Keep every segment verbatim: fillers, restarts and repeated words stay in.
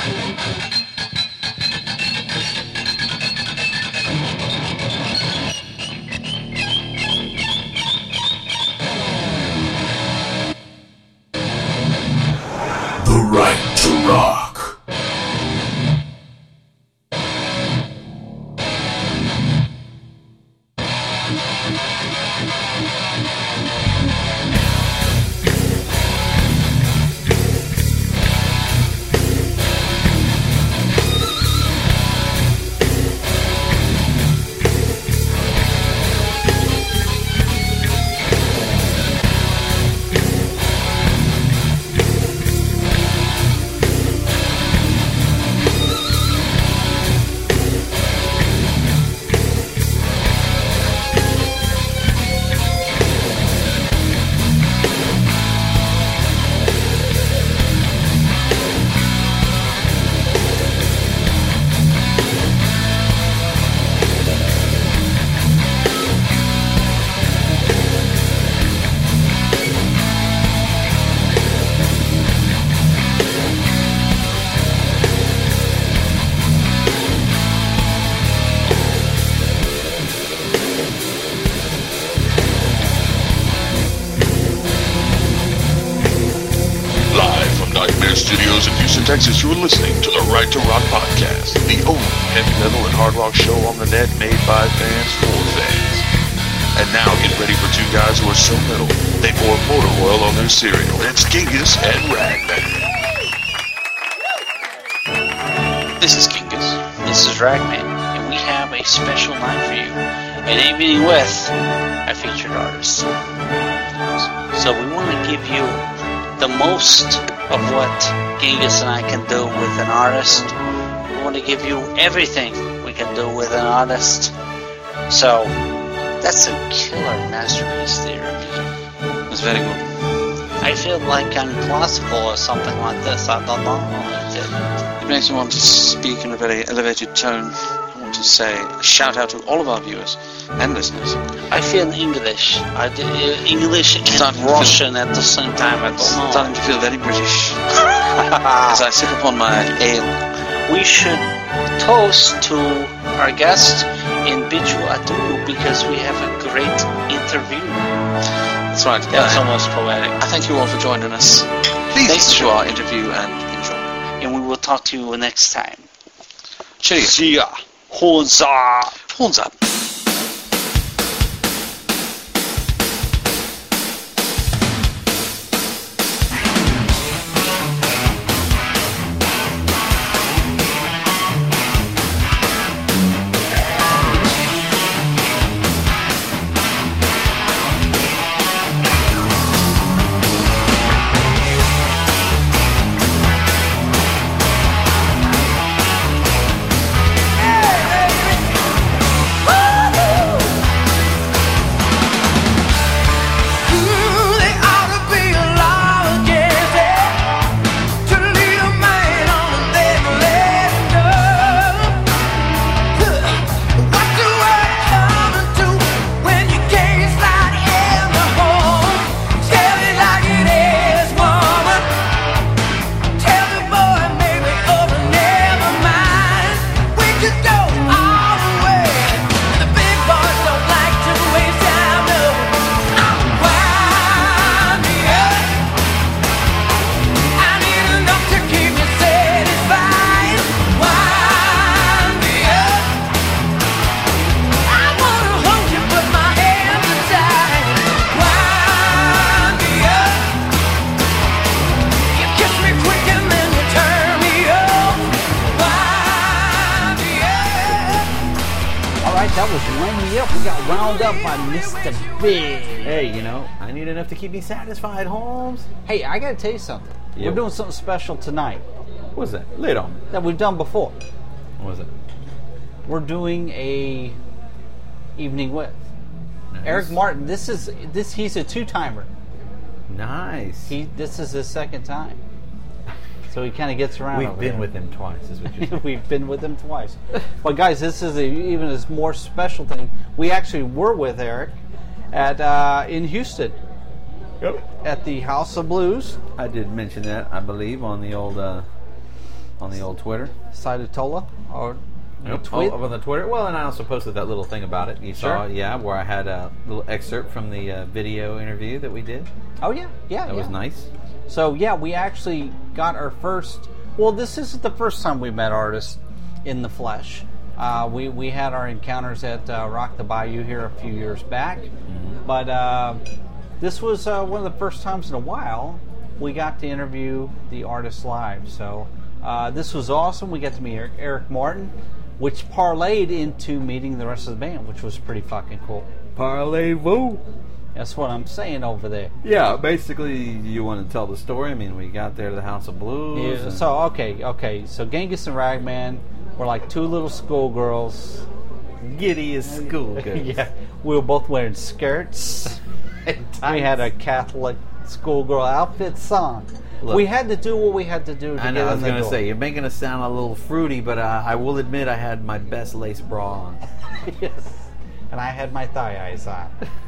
The Right to Rock. Studios in Houston, Texas, you are listening to the Right to Rock podcast, the only heavy metal and hard rock show on the net made by fans for fans. And now get ready for two guys who are so metal, they pour motor oil on their cereal. It's Genghis and Ragman. This is Genghis. This is Ragman, and we have a special night for you. An evening with a featured artist. So we want to give you the most of what Genghis and I can do with an artist. We want to give you everything we can do with an artist. So, that's a killer masterpiece there. It's very good. I feel like I'm classical or something like this. I don't know. It makes me want to speak in a very elevated tone. I want to say a shout out to all of our viewers and listeners. I feel English. I do, uh, English and starting Russian at the same time. I don't know. Starting to feel very British as I sip upon my ale. We should toast to our guest and bid you adieu because we have a great interview. That's right. That's uh, almost poetic. I thank you all for joining us. Please Thanks to our interview and enjoy. And we will talk to you next time. Cheerio. See ya. Horns up. Horns up. That was Wind Me Up. We got wound up by Mister Big. Hey, you know, I need enough to keep me satisfied, Holmes. Hey, I gotta tell you something. Yeah. We're doing something special tonight. What's that? Lay it on me. That we've done before. What was it? We're doing a evening with Nice. Eric Martin. This is this. He's a two timer. Nice. He this is his second time, so he kind of gets around. We've over been there. with him twice, is what you're saying. We've been with him twice. But guys, this is a, even a more special thing. We actually were with Eric at uh, in Houston. Yep. At the House of Blues. I did mention that, I believe, on the old uh, on the old Twitter. Sidetola or Nope. tweet? Oh, on the Twitter. Well, and I also posted that little thing about it. You saw, Sure. yeah, where I had a little excerpt from the uh, video interview that we did. Oh yeah, yeah, That yeah. was nice. So yeah, we actually got our first. Well, this isn't the first time we met artists in the flesh. Uh, we we had our encounters at uh, Rock the Bayou here a few years back, Mm-hmm. but uh, this was uh, one of the first times in a while we got to interview the artists live. So uh, this was awesome. We got to meet Eric, Eric Martin, which parlayed into meeting the rest of the band, which was pretty fucking cool. Parlez-vous. That's what I'm saying over there. Yeah, basically, you want to tell the story. I mean, we got there to the House of Blues. Yeah, and- so okay, okay. So Genghis and Ragman were like two little schoolgirls. giddy as school goes. Yeah, we were both wearing skirts. We had a Catholic schoolgirl outfits on. Look, we had to do what we had to do to I get know, I in was the going to door. say, you're making us sound a little fruity, but uh, I will admit I had my best lace bra on. Yes. And I had my thigh eyes on.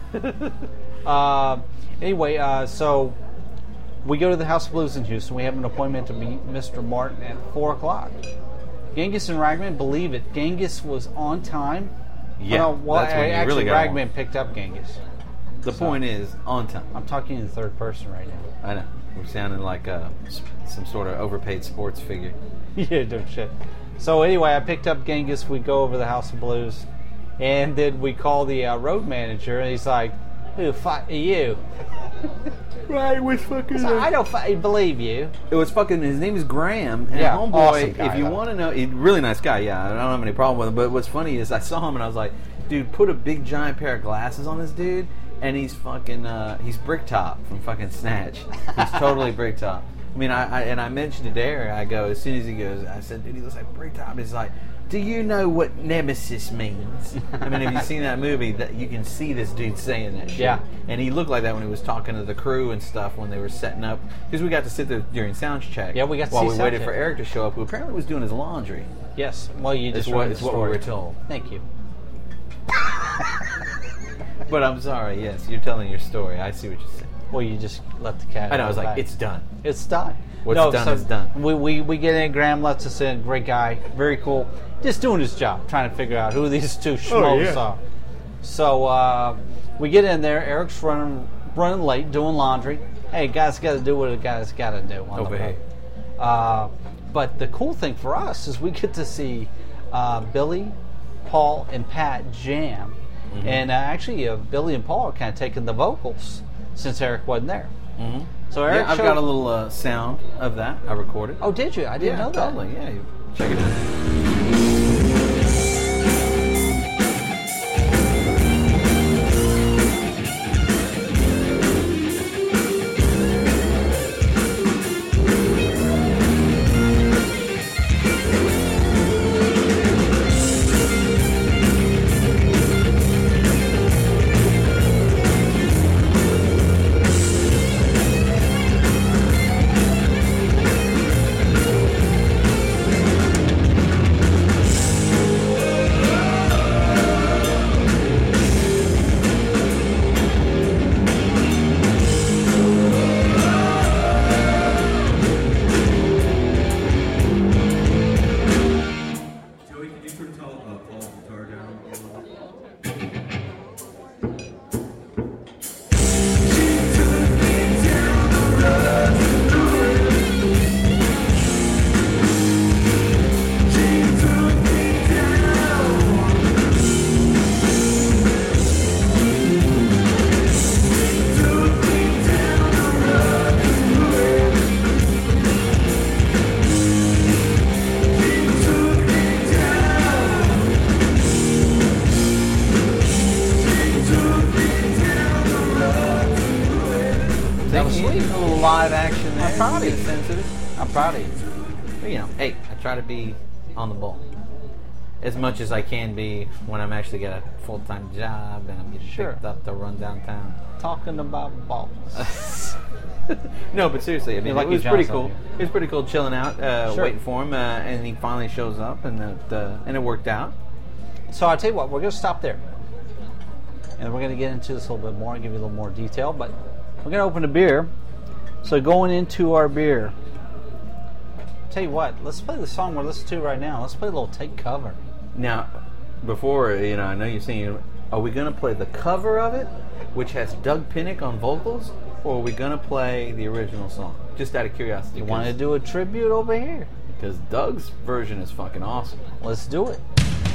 uh, anyway, uh, so we go to the House of Blues in Houston. We have an appointment to meet Mister Martin at four o'clock. Genghis and Ragman, believe it, Genghis was on time. Yeah, well, well that's when I- you actually, really got Ragman picked up Genghis. The So- point is, on time. I'm talking in the third person right now. I know. We're sounding like uh, s- some sort of overpaid sports figure. Yeah, no shit. So anyway, I picked up Genghis. We go over the House of Blues, and then we call the uh, road manager, and he's like, "Who the fuck are you?" Right, was fucking. So I don't fucking believe you. It was fucking. His name is Graham. And Yeah, homeboy. awesome guy, if you though. want to know, he, really nice guy. Yeah, I don't have any problem with him. But what's funny is I saw him and I was like, dude, put a big giant pair of glasses on this dude, and he's fucking. Uh, he's Bricktop from fucking Snatch. He's totally Bricktop. I mean, I, I and I mentioned to Derek. I go as soon as he goes. I said, dude, he looks like Bricktop. He's like, do you know what nemesis means? I mean, have you seen that movie? That you can see this dude saying that shit. Yeah. And he looked like that when he was talking to the crew and stuff when they were setting up. Because we got to sit there during sound check. Yeah, we got to while see we sound waited check. for Eric to show up, who apparently was doing his laundry. Yes. Well, you It's just what, read it's the what we story. were told. Thank you. But I'm sorry. Yes, you're telling your story. I see what you're saying. Well, you just let the cat. I know. I out was of the like, bag. it's done. It's done. What's no, done so is done. We, we we get in. Graham lets us in. Great guy. Very cool. Just doing his job, trying to figure out who these two schmoes yeah. are. So uh, we get in there. Eric's running running late, doing laundry. Hey, guys, got to do what a guy's got to do on the Obey. boat. Uh, but the cool thing for us is we get to see uh, Billy, Paul, and Pat jam. Mm-hmm. And uh, actually, uh, Billy and Paul are kind of taking the vocals since Eric wasn't there. Mm-hmm. So Eric Yeah, I've showed- got a little uh, sound of that. I recorded. Oh, did you? I didn't yeah, know that. totally. Yeah, you- check it out. Joey, can you turn Paul, uh, Paul's guitar down a little bit? That was Taking sweet. A little live action there. I'm proud of Get you. a sense of it. I'm proud of you. But, you know, hey, I try to be on the ball as much as I can be when I'm actually got a full-time job and I'm getting Sure. picked up to run downtown. Talking about balls. No, but seriously, I mean, You're lucky it was John's pretty not cool. here. It was pretty cool chilling out, uh, Sure. waiting for him, uh, and he finally shows up, and it, uh, and it worked out. So I tell you what, we're going to stop there, and we're going to get into this a little bit more and give you a little more detail. But we're going to open a beer. So going into our beer tell you what, let's play the song we're listening to right now. Let's play a little Take Cover. Now, before, you know, I know you're saying, are we going to play the cover of it, which has Doug Pinnick on vocals, or are we going to play the original song? Just out of curiosity. You want to do a tribute over here? Because Doug's version is fucking awesome. Let's do it.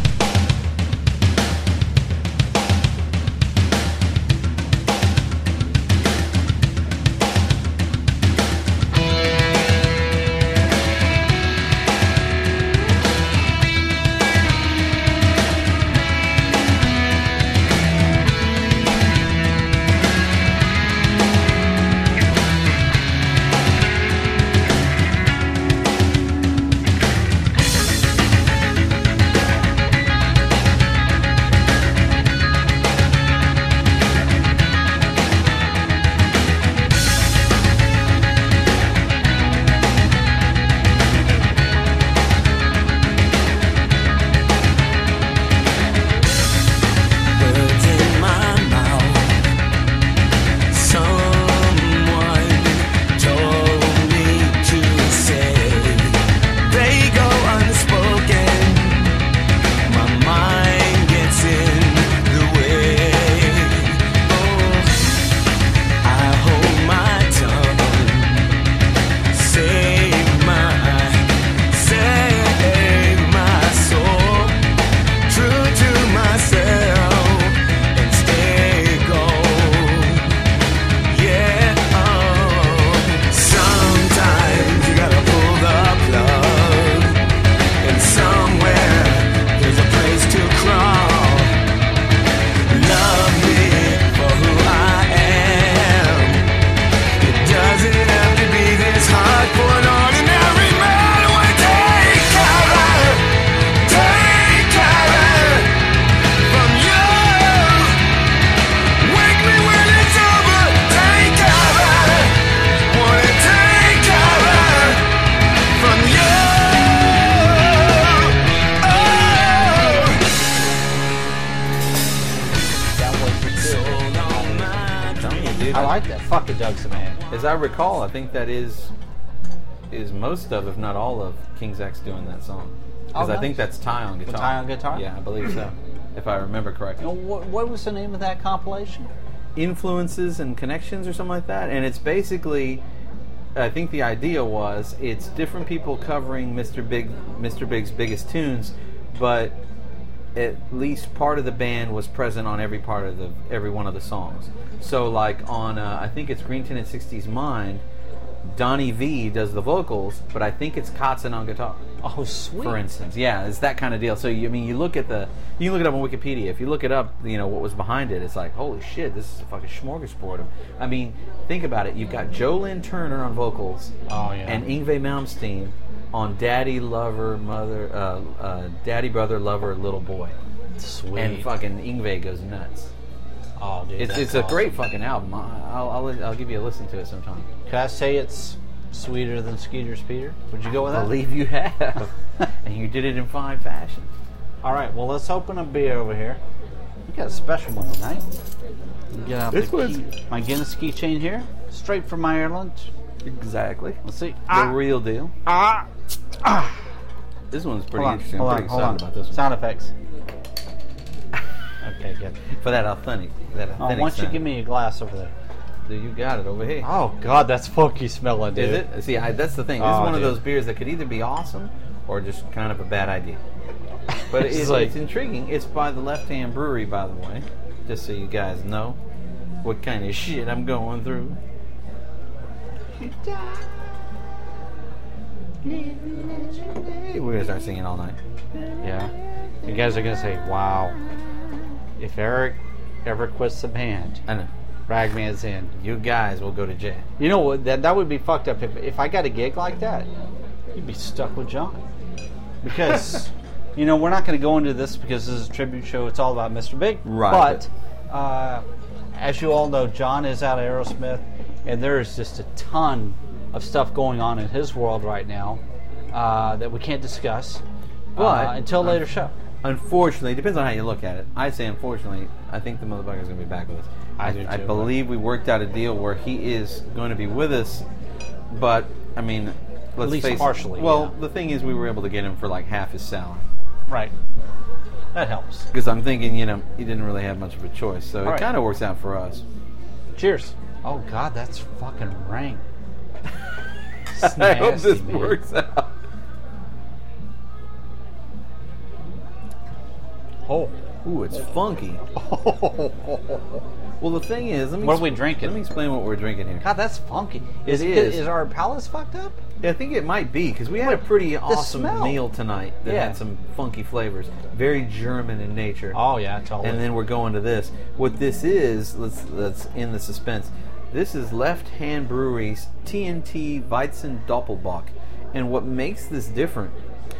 I like that. Fuck the Doug's the man. As I recall, I think that is is most of, if not all of, King's X doing that song. Because Oh, I think nice. that's Ty on guitar. Ty on guitar? Yeah, I believe so. If I remember correctly. You know, what, what was the name of that compilation? Influences and Connections or something like that. And it's basically, I think the idea was, it's different people covering Mister Big, Mister Big's biggest tunes, but at least part of the band was present on every part of the every one of the songs. So like on, uh, I think it's Green Tinted sixties Mind, Donnie V does the vocals, but I think it's Kotzen on guitar. Oh, sweet. For instance, yeah, it's that kind of deal. So you, I mean, you look at the, you can look it up on Wikipedia. If you look it up, you know what was behind it. It's like, holy shit, this is a fucking smorgasbord of. I mean, think about it. You've got Jolynn Turner on vocals, Oh, yeah. and Yngwie Malmsteen on Daddy, Lover, Mother, uh, uh, Daddy, Brother, Lover, Little Boy, Sweet. and fucking Yngwie goes nuts. Oh, dude. It's that's it's a awesome. great fucking album. I- I'll, I'll I'll give you a listen to it sometime. Could I say it's sweeter than Skeeter's Peter? Would you go with I that? believe you have, and you did it in fine fashion. All right, well, let's open a beer over here. We got a special one tonight. Get out This the one's- key, my Guinness keychain here, straight from Ireland. Exactly. Let's see. The real deal. ah, ah. This one's pretty Hold on, interesting. hold I'm on, pretty hold excited on. about this one. Sound effects. Okay, good. For that authentic, that Oh, authentic why don't you sound. give me a glass over there? Dude, you got it over here. Oh, God, that's funky smelling, dude. Is it? See, I, that's the thing. This Oh, is one dude. of those beers that could either be awesome or just kind of a bad idea. But It's it's, like- it's intriguing. It's by the Left Hand Brewery, by the way, just so you guys know what kind of shit I'm going through. We're gonna start singing all night. Yeah. You guys are going to say, wow, if Eric ever quits the band, I know. Ragman's in. You guys will go to jail. You know what? That that would be fucked up. If if I got a gig like that, you'd be stuck with John. Because, you know, we're not going to go into this because this is a tribute show. It's all about Mister Big. Right. But, uh, as you all know, John is out of Aerosmith, and there is just a ton of stuff going on in his world right now uh, that we can't discuss But- uh, until later show. Unfortunately, it depends on how you look at it. I say unfortunately, I think the motherfucker's going to be back with us. I do I too, believe we worked out a deal where he is going to be with us, but, I mean, At least face it. partially. Well, yeah. the thing is, we were able to get him for like half his salary. Right. That helps. Because I'm thinking, you know, he didn't really have much of a choice, so All it right. kind of works out for us. Cheers. Oh God, that's fucking rank. It's I hope nasty, this man. works out. Oh. Ooh, it's funky. Well, the thing is, let me What are we exp- drinking? Let me explain what we're drinking here. God, that's funky. Is It it is. Is our palates fucked up? Yeah, I think it might be because we had a pretty awesome smell. meal tonight that Yeah. had some funky flavors, very German in nature. Oh yeah, totally. And then we're going to this. What this is, let's let's end the suspense. This is Left Hand Brewery's T N T Weizen Doppelbock, and what makes this different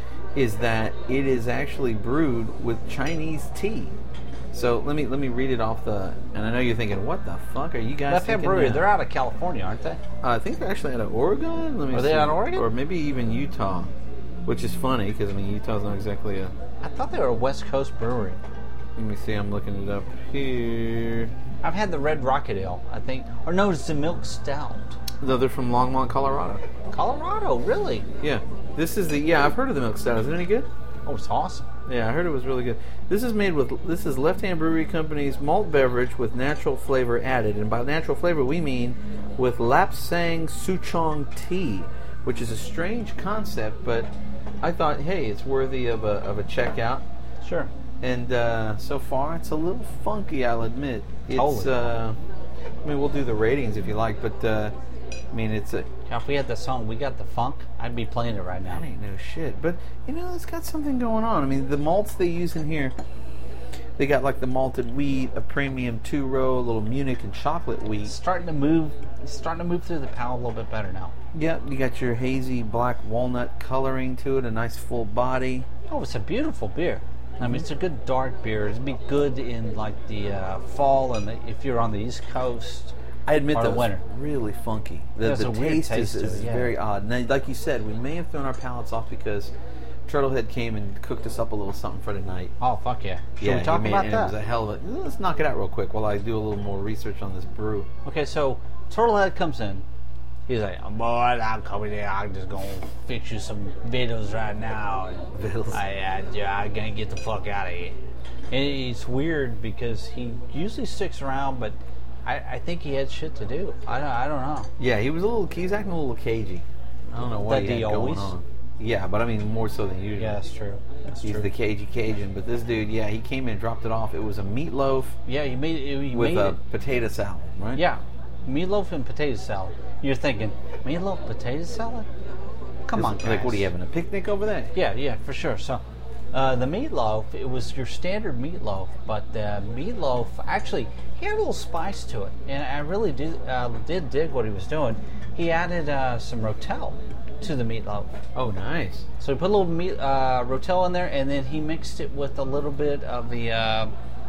is that it is actually brewed with Chinese tea. So let me let me read it off the. And I know you're thinking, what the fuck are you guys? Left Hand thinking Brewery, now? they're out of California, aren't they? Uh, I think they're actually out of Oregon. Let me Are they see. out of Oregon? Or maybe even Utah, which is funny because I mean Utah's not exactly a. I thought they were a West Coast brewery. Let me see. I'm looking it up here. I've had the Red Rocket Ale, I think. Or no, it's the Milk Stout. No, they're from Longmont, Colorado. Colorado, really? Yeah, this is the. Yeah, I've heard of the Milk Stout. Is it any good? Oh, it's awesome. Yeah, I heard it was really good. This is made with. This is Left Hand Brewery Company's malt beverage with natural flavor added, and by natural flavor we mean with Lapsang Souchong tea, which is a strange concept, but I thought, hey, it's worthy of a of a check out. Sure. And uh, so far, it's a little funky, I'll admit. It's. Totally. Uh, I mean, we'll do the ratings if you like, but uh, I mean, it's a. Now, if we had the song "We Got the Funk," I'd be playing it right now. That ain't no shit. But, you know, it's got something going on. I mean, the malts they use in here, they got like the malted wheat, a premium two-row, a little Munich and chocolate wheat. It's starting to move. It's starting to move through the palate a little bit better now. Yep, you got your hazy black walnut coloring to it, a nice full body. Oh, it's a beautiful beer. I mean, it's a good dark beer. It'd be good in like the uh, fall, and the, if you're on the East Coast. I admit Or that the was winter. really funky. The, There's the a weird taste, taste is, to is it, yeah. very odd. And like you said, we may have thrown our palates off because Turtlehead came and cooked us up a little something for tonight. Oh, fuck yeah! Should yeah, we talk he made, about and that? It was a hell of a. Let's knock it out real quick while I do a little more research on this brew. Okay, so Turtlehead comes in. He's like, oh, boy, I'm coming in. I'm just gonna fix you some videos right now. And Vittles. I, I, yeah, I'm gonna get the fuck out of here. And it's weird because he usually sticks around, but I, I think he had shit to do. I don't, I don't know. Yeah, he was a little. He's acting a little cagey. I don't know what That he had he going always? on. Yeah, but I mean more so than usual. Yeah, that's true. That's He's true. the cagey Cajun, but this dude, yeah, he came in, dropped it off. It was a meatloaf yeah, he made it. He with made a it. potato salad, right? Yeah, meatloaf and potato salad. You're thinking meatloaf potato salad? Come Is on, it- guys. Like, what are you having a picnic over there? Yeah, yeah, for sure. So, uh, the meatloaf, it was your standard meatloaf, but the meatloaf actually he had a little spice to it, and I really did uh, did dig what he was doing. He added uh, some Rotel to the meatloaf. Oh, nice. So he put a little meat, uh, Rotel in there, and then he mixed it with a little bit of the uh,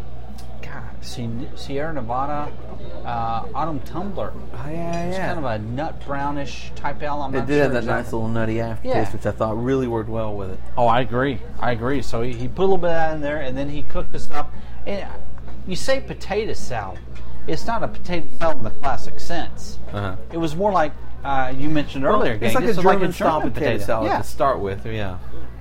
God Sie- Sierra Nevada uh, Autumn Tumbler. Oh, yeah, It's yeah. kind of a nut brownish type ale. I'm It not did sure have that exactly. nice little nutty aftertaste, Yeah. which I thought really worked well with it. Oh, I agree. I agree. So he, he put a little bit of that in there, and then he cooked this up. And you say potato salad. It's not a potato salad in the classic sense. Uh-huh. It was more like uh, you mentioned earlier. It's gang. like a This is German style German potato, salad Yeah. to start with, yeah.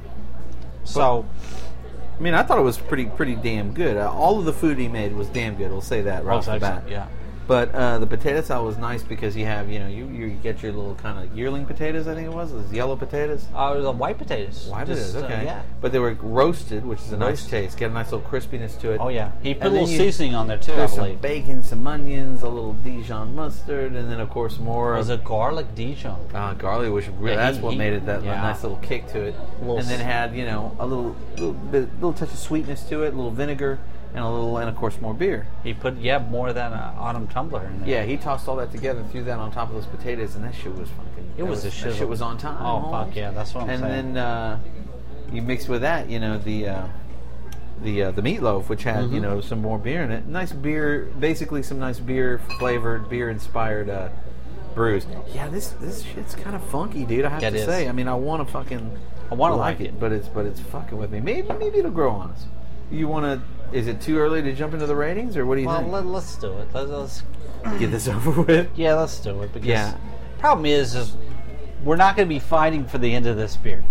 So I mean, I thought it was pretty pretty damn good. Uh, all of the food he made was damn good. We'll say that right Oh, off the bat. excellent, yeah. But uh, the potato salad was nice because you have, you know, you, you get your little kind of yearling potatoes, I think it was, those yellow potatoes. uh, the white potatoes. Why Just, potatoes? uh, Okay. yeah. But they were roasted, which is a nice Roasted. taste. Get a nice little crispiness to it. Oh yeah. He put And a little then you- seasoning on there too. I There's some believe. bacon, some onions, a little Dijon mustard, and then of course more. Was of, it garlic Dijon? Uh, garlic, which really, Yeah, that's he- what he- made it that yeah. nice little kick to it. Little And then s- had, you know, a little little bit, little touch of sweetness to it, a little vinegar, and a little, and of course more beer. He put yeah more than an autumn tumbler in there. Yeah, he tossed all that together, threw that on top of those potatoes, and that shit was fucking. It that was a that shizzle. shit was on time. Oh, fuck almost. yeah, that's what I'm and saying. then uh, you mix with that, you know, the uh, the uh, the meatloaf, which had Mm-hmm. you know some more beer in it. Nice beer, basically some nice beer flavored, beer inspired uh, brews. Yeah, this this shit's kind of funky, dude. I have Yeah, to it is. say. I mean, I want to fucking. I wanna like like it. but it's but it's fucking with me. Maybe maybe it'll grow on us. You want to? Is it too early to jump into the ratings, or what do you Well, think? let, let's do it. Let's, let's Get this over with. yeah, let's do it. Because Yeah. problem is, is we're not going to be fighting for the end of this beer.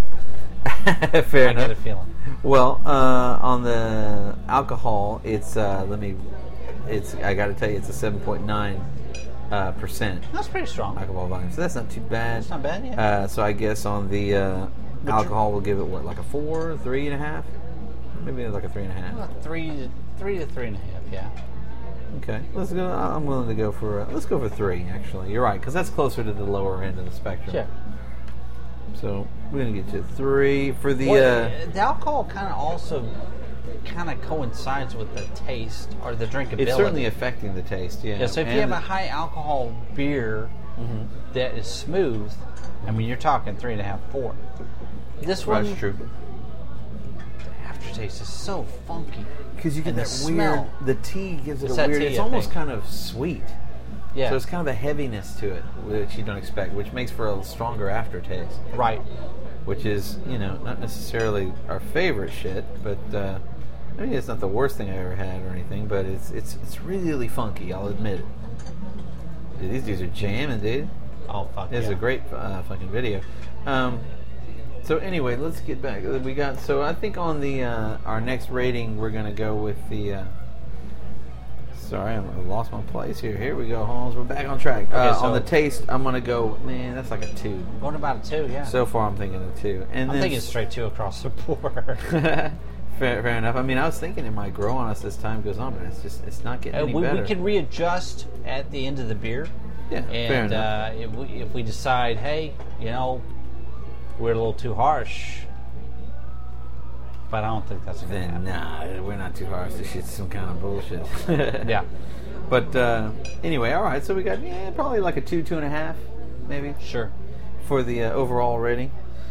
Fair I enough. got a feeling. Well, uh, on the alcohol, it's uh, let me, it's I got to tell you, it's a seven point nine uh, percent That's pretty strong. alcohol volume, so that's not too bad. That's not bad, yeah. Uh, so I guess on the uh, But alcohol, we'll give it what, like a four, three and a half, maybe like a three and a half. Well, three, to, three to three and a half, yeah. Okay, let's go. I'm willing to go for uh, let's go for three. Actually, you're right, because that's closer to the lower end of the spectrum. Sure. So we're gonna get to three for the. Well, uh, the alcohol kind of also kind of coincides with the taste or the drinkability. It's certainly affecting the taste. Yeah. Yeah, so if And you have the- a high alcohol beer Mhm. that is smooth, I mean, you're talking three and a half, four. This one, That's true. the aftertaste is so funky. Because you get And the that smell. weird. The tea gives it It's a that weird. tea, It's I almost think. kind of sweet. Yeah, So it's kind of a heaviness to it, which you don't expect, which makes for a stronger aftertaste. right. Which is, you know, not necessarily our favorite shit, but uh, I mean, it's not the worst thing I ever had or anything. But it's it's it's really funky. I'll admit it. Dude, these dudes are jamming, dude. Oh fuck It's yeah. a great uh, fucking video. Um, so anyway, let's get back. We got so I think on the uh, our next rating we're gonna go with the. Uh, sorry, I lost my place here. Here we go, Holmes. We're back on track. Uh, Okay, so- on the taste, I'm gonna go. Man, that's like a two. Going about a two, yeah. So far, I'm thinking a two. And I'm then thinking straight two across the board. fair, fair enough. I mean, I was thinking it might grow on us as time goes on, but it's just it's not getting Uh, any we, better. we can readjust at the end of the beer. yeah, fair And enough. uh, if, we, if we decide, hey, you know, we're a little too harsh, but I don't think that's going to Then happen. nah, we're not too harsh. This shit's some kind of bullshit. Yeah, But uh, anyway, all right. So we got yeah, probably like a two, two and a half, maybe sure. for the uh, overall rating.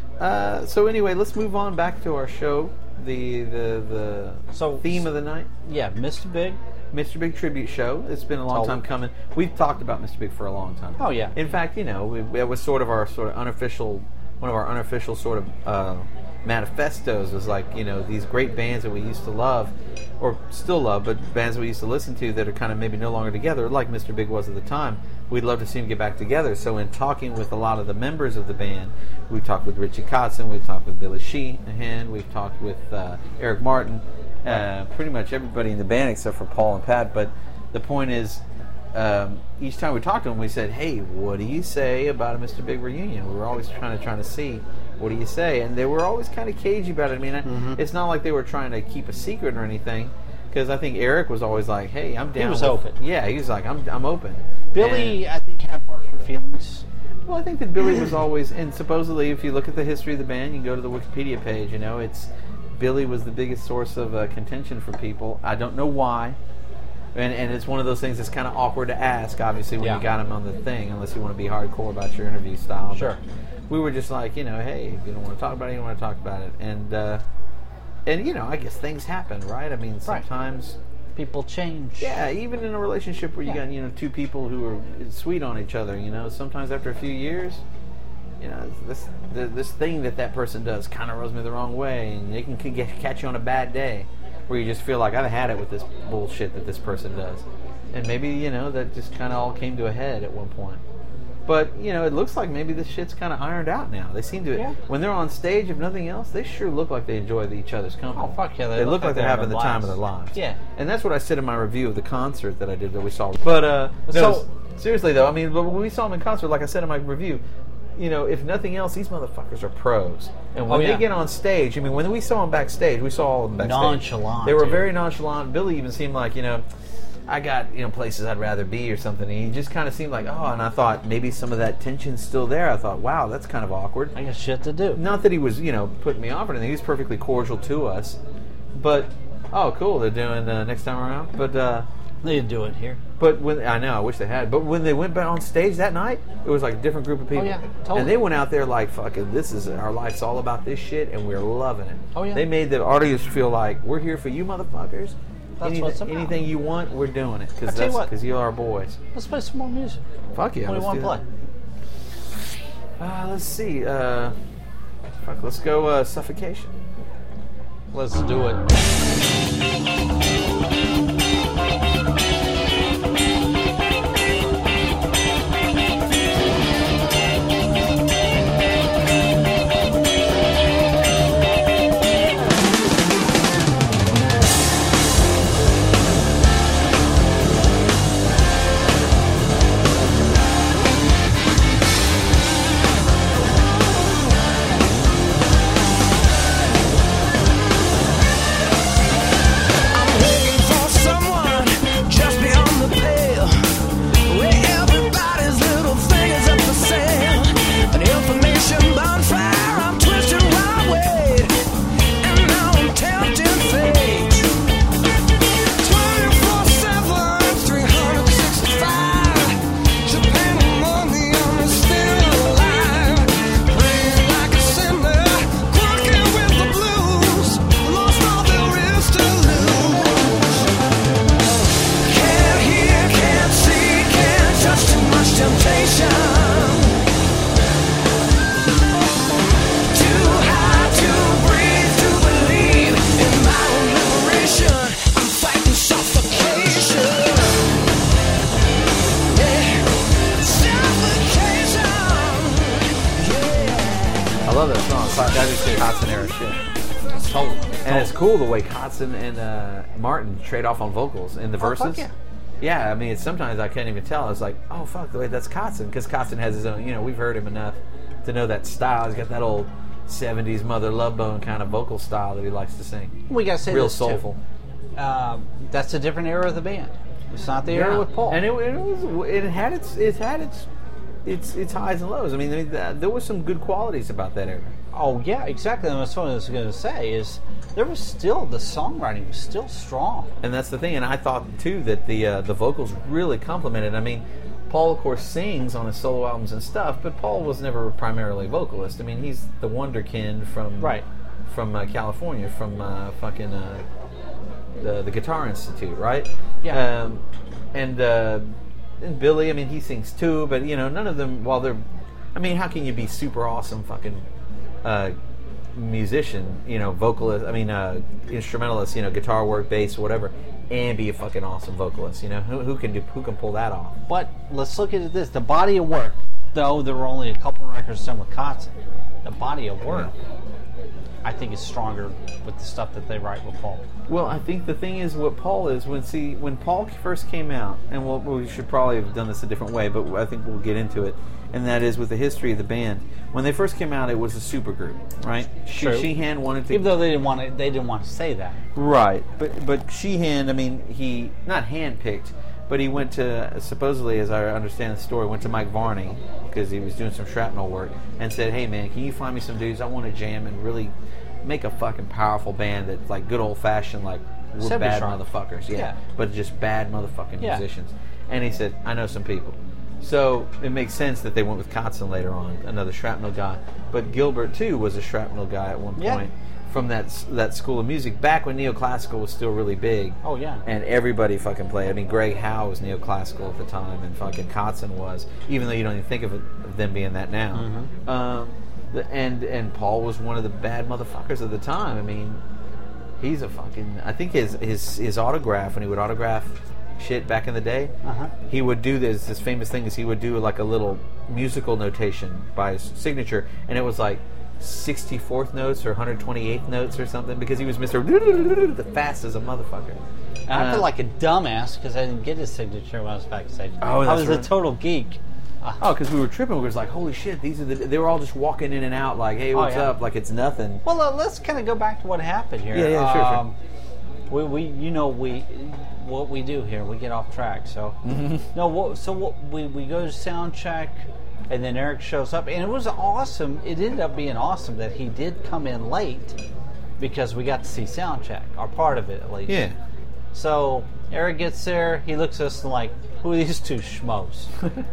Uh, so anyway, let's move on back to our show. The the the So- theme of the night, Yeah, Mister Big. Mister Big tribute show. It's been a long Oh. time coming. We've talked about Mister Big for a long time. Oh, yeah. In fact, you know, we, it was sort of our sort of unofficial, one of our unofficial sort of uh, manifestos was like, you know, these great bands that we used to love, or still love, but bands that we used to listen to that are kind of maybe no longer together, like Mister Big was at the time. We'd love to see them get back together. So in talking with a lot of the members of the band, we talked with Richie Kotzen, we've talked with Billy Sheehan, we've talked with uh, Eric Martin, uh, pretty much everybody in the band except for Paul and Pat. But the point is, um, each time we talked to them, we said, "Hey, what do you say about a Mister Big reunion?" We were always trying to trying to see, what do you say? And they were always kind of cagey about it. I mean, Mm-hmm. it's not like they were trying to keep a secret or anything, because I think Eric was always like, "Hey, I'm down." was with-" open. Yeah, he was like, "I'm I'm open." Billy, And- I think, had partial feelings. well, I think that Billy was always, and supposedly, if you look at the history of the band, you can go to the Wikipedia page. You know, it's Billy was the biggest source of uh, contention for people. I don't know why, and and it's one of those things that's kind of awkward to ask. Obviously, when Yeah. you got him on the thing, unless you want to be hardcore about your interview style. But Sure. we were just like, you know, hey, if you don't want to talk about it, you don't want to talk about it, and uh, and you know, I guess things happen, right? I mean, sometimes. People change. Yeah, even in a relationship where you Yeah. got, you know, two people who are sweet on each other, you know, sometimes after a few years, you know, this th- this thing that that person does kind of rubs me the wrong way, and they can c- get, catch you on a bad day where you just feel like, I've had it with this bullshit that this person does. And maybe, you know, that just kind of all came to a head at one point. But, you know, it looks like maybe this shit's kind of ironed out now. They seem to, Yeah. when they're on stage, if nothing else, they sure look like they enjoy the, each other's company. Oh, fuck yeah, they They, look look like like they're they're having having the a time of blast. their lives. Yeah. And that's what I said in my review of the concert that I did that we saw. But, uh, no, So- seriously though, I mean, but when we saw them in concert, like I said in my review, you know, if nothing else, these motherfuckers are pros. And when Oh, yeah. they get on stage, I mean, when we saw them backstage, we saw all of them backstage. Nonchalant, They were dude. very nonchalant. Billy even seemed like, you know, I got, you know, places I'd rather be or something. And he just kind of seemed like, oh, and I thought maybe some of that tension's still there. I thought, wow, that's kind of awkward. I got shit to do. Not that he was, you know, putting me off or anything. He was perfectly cordial to us. But, oh, cool, they're doing uh, next time around. But, uh, They didn't do it here. but when I know, I wish they had. But when they went back on stage that night, it was like a different group of people. Oh, yeah, totally. And they went out there like, fucking, this is, our life's all about this shit, and we're loving it. Oh, yeah. They made the audience feel like, we're here for you motherfuckers. That's Anything, what it's about. anything you want, we're doing it. I Because tell you what. because you're our boys. Let's play some more music. Fuck yeah. What do you let's want do to play? that. Uh, let's see. Uh, fuck, let's go uh, Suffocation. Let's do it. Gotta be serious. Kotzen era shit. Totally. And it's cool the way Kotzen and uh, Martin trade off on vocals in the Oh, fuck verses. yeah. Yeah, I mean, it's, sometimes I can't even tell. It's like, oh fuck, the way that's Kotzen, because Kotzen has his own. You know, we've heard him enough to know that style. He's got that old seventies Mother Love Bone kind of vocal style that he likes to sing. We gotta say Real this, soulful. Too. Um, that's a different era of the band. It's not the era with Paul. And it, it was it had its it had its its its highs and lows. I mean, there, uh, there was some good qualities about that era. Oh yeah, exactly. And that's what I was going to say is there was still the songwriting was still strong. And that's the thing. And I thought too that the uh, the vocals really complemented. I mean, Paul of course sings on his solo albums and stuff, but Paul was never primarily a vocalist. I mean, he's the wonderkind from Right. from uh, California, from uh, fucking uh, the the Guitar Institute, right? Yeah. Um, and uh, and Billy, I mean, he sings too, but you know, none of them. While they're, I mean, how can you be super awesome fucking uh, musician, you know, vocalist? I mean, uh, instrumentalist, you know, guitar work, bass, whatever, and be a fucking awesome vocalist? You know, who, who can do? Who can pull that off? But let's look at this: the body of work. Though there were only a couple records done with Kotzen, the body of work, I think, is stronger with the stuff that they write with Paul. Well, I think the thing is what Paul is when see when Paul first came out, and we'll, we should probably have done this a different way, but I think we'll get into it. And that is with the history of the band. When they first came out, it was a supergroup, right? True. Sheehan wanted to, Even though they didn't want to, they didn't want to say that. right? But but Sheehan, I mean, he not handpicked, but he went to supposedly, as I understand the story, went to Mike Varney because he was doing some shrapnel work and said, "Hey man, can you find me some dudes? I want to jam and really make a fucking powerful band that's like good old fashioned, like we're Semi bad strong. motherfuckers, yeah, Yeah. but just bad motherfucking Yeah. musicians." And he said, "I know some people." So it makes sense that they went with Kotzen later on, another shrapnel guy. But Gilbert too was a shrapnel guy at one Yeah. point from that s- that school of music back when neoclassical was still really big. Oh, yeah. And everybody fucking played. I mean, Greg Howe was neoclassical at the time, and fucking Kotzen was, even though you don't even think of, it, of them being that now. Mm-hmm. Um, the, and and Paul was one of the bad motherfuckers at the time. I mean, he's a fucking. I think his his his autograph, when he would autograph shit back in the day, Uh-huh. he would do this this famous thing is he would do like a little musical notation by his signature, and it was like sixty-fourth notes or one hundred twenty-eighth notes or something, because he was Mister the fast as a motherfucker. And I Uh, feel like a dumbass because I didn't get his signature when I was backstage. Oh, I that's was right. a total geek. Uh, Oh, because we were tripping. We was like, "Holy shit!" These are the. They were all just walking in and out, like, "Hey, what's Oh, yeah. up?" Like it's nothing. Well, uh, let's kind of go back to what happened here. Yeah, yeah, sure, sure. Um, we, we, you know, we, what we do here, we get off track. So, Mm-hmm. no, what, so what, we we go to sound check, and then Eric shows up, and it was awesome. It ended up being awesome that he did come in late because we got to see sound check, or part of it at least. Yeah. So Eric gets there, he looks at us like, "Who are these two schmoes?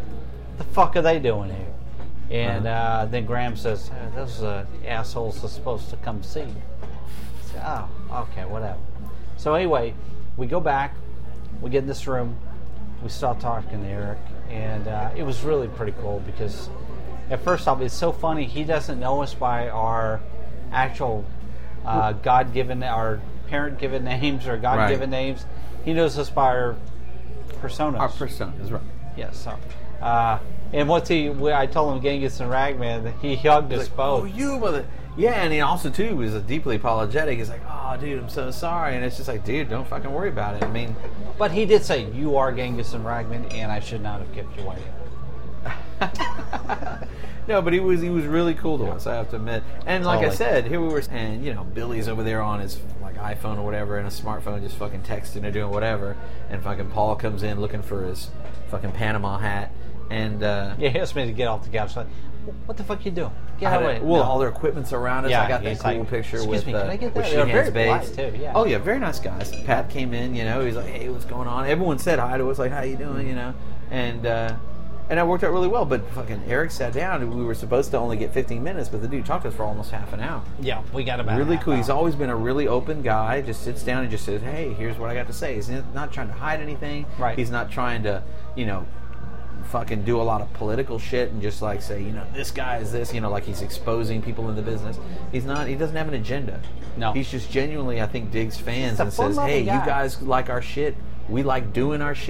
The fuck are they doing here?" And uh, then Graham says, "Uh, "Those uh, assholes are supposed to come see me." I said, "Oh, okay, whatever." So anyway, we go back, we get in this room, we start talking to Eric, and uh, it was really pretty cool because at first off, it's so funny. He doesn't know us by our actual uh, God-given, our parent-given names or God-given names. He knows us by our personas. Our personas, right? Yes. So, uh, and once he, we- I told him Genghis and Ragman, that he hugged us Like, both. oh, you mother. Yeah, and he also too was deeply apologetic. He's like, "Oh, dude, I'm so sorry," and it's just like, "Dude, don't fucking worry about it." I mean, But he did say, "You are Genghis and Ragman, and I should not have kept you waiting." no, but he was he was really cool to us, I have to admit. And like I Totally. said, here we were, and you know, Billy's over there on his like iPhone or whatever, and a smartphone, just fucking texting or doing whatever. And fucking Paul comes in looking for his fucking Panama hat, and uh, Yeah, he asked me to get off the couch. Like, what the fuck you doing? Get I out had of a- the way. well, No. all their equipment's around us. Yeah, I got that he's cool like, picture "Excuse with me, uh, can I get with that?" They're Sheehan's very bass. polite, too, yeah. Oh yeah, very nice guys. Pat came in, you know, he's like, "Hey, what's going on?" Everyone said hi to us, like, "How you doing?" You know, and uh, and it worked out really well. But fucking Eric sat down, and we were supposed to only get fifteen minutes, but the dude talked to us for almost half an hour. Yeah, we got about Really half cool. He's hour. always been a really open guy. Just sits down and just says, "Hey, here's what I got to say." He's not trying to hide anything. Right. He's not trying to, you know, fucking do a lot of political shit and just like say, you know, this guy is this, you know, like he's exposing people in the business. He's not. He doesn't have an agenda. No. He's just genuinely, I think, digs fans a and says, fun-loving "Hey, guy. you guys like our shit. We like doing our shit,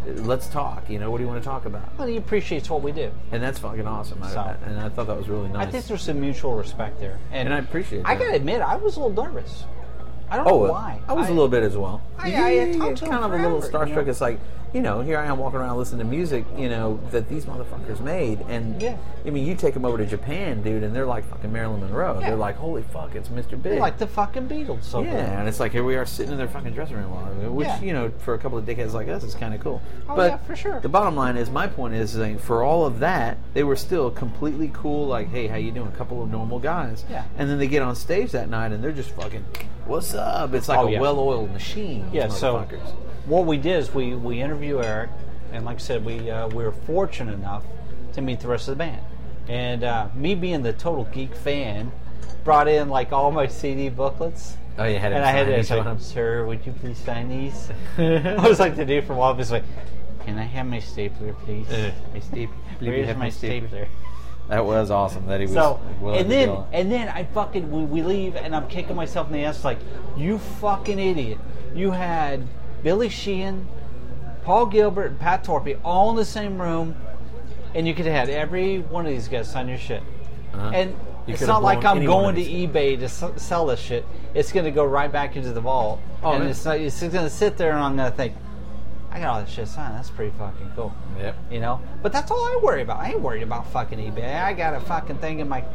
let's talk. You know, what do you want to talk about? Well, he appreciates what we do. And that's fucking awesome. I, So- I- and I thought that was really nice. I think there's some mutual respect there. And, And I appreciate I that. gotta admit, I was a little nervous. I don't Oh, know why. I was a little bit as well. I- You- I had you talked get to him kind of a little forever, you starstruck. know? It's like, you know, here I am walking around listening to music, you know, that these motherfuckers made. And, Yeah. I mean, you take them over to Japan, dude, and they're like fucking Marilyn Monroe. Yeah. They're like, holy fuck, it's Mister Big. They're like the fucking Beatles. So yeah, good. and it's like, here we are sitting in their fucking dressing room, which, Yeah. you know, for a couple of dickheads like us, is kind of cool. Oh, but yeah, for sure. The bottom line is, my point is, like, for all of that, they were still completely cool, like, hey, how you doing? A couple of normal guys. Yeah. And then they get on stage that night, and they're just fucking, what's up? It's like Oh, a yeah. well-oiled machine. these Yeah, so motherfuckers. what we did is we, we interview Eric, and like I said, we uh, we were fortunate enough to meet the rest of the band. And uh, me being the total geek fan, brought in like all my C D booklets. Oh, you had him And I had sign to each say, one? sir, would you please sign these? I was like the dude from Office, like, can I have my stapler, please? Uh, my stapler. Believe you Where's have my my stapler? stapler? That was awesome that he was So, willing and to then, do it. and then I fucking, we, we leave, and I'm kicking myself in the ass like, you fucking idiot. You had Billy Sheehan, Paul Gilbert, and Pat Torpey all in the same room, and you could have had every one of these guys sign your shit. Uh-huh. And You it's could not have like blown I'm any one going of to these. eBay to s- sell this shit. It's going to go right back into the vault. Oh, and man. it's, not, it's just going to sit there, and I'm going to think, I got all this shit signed. That's pretty fucking cool. Yep. You know? But that's all I worry about. I ain't worried about fucking eBay. I got a fucking thing in my,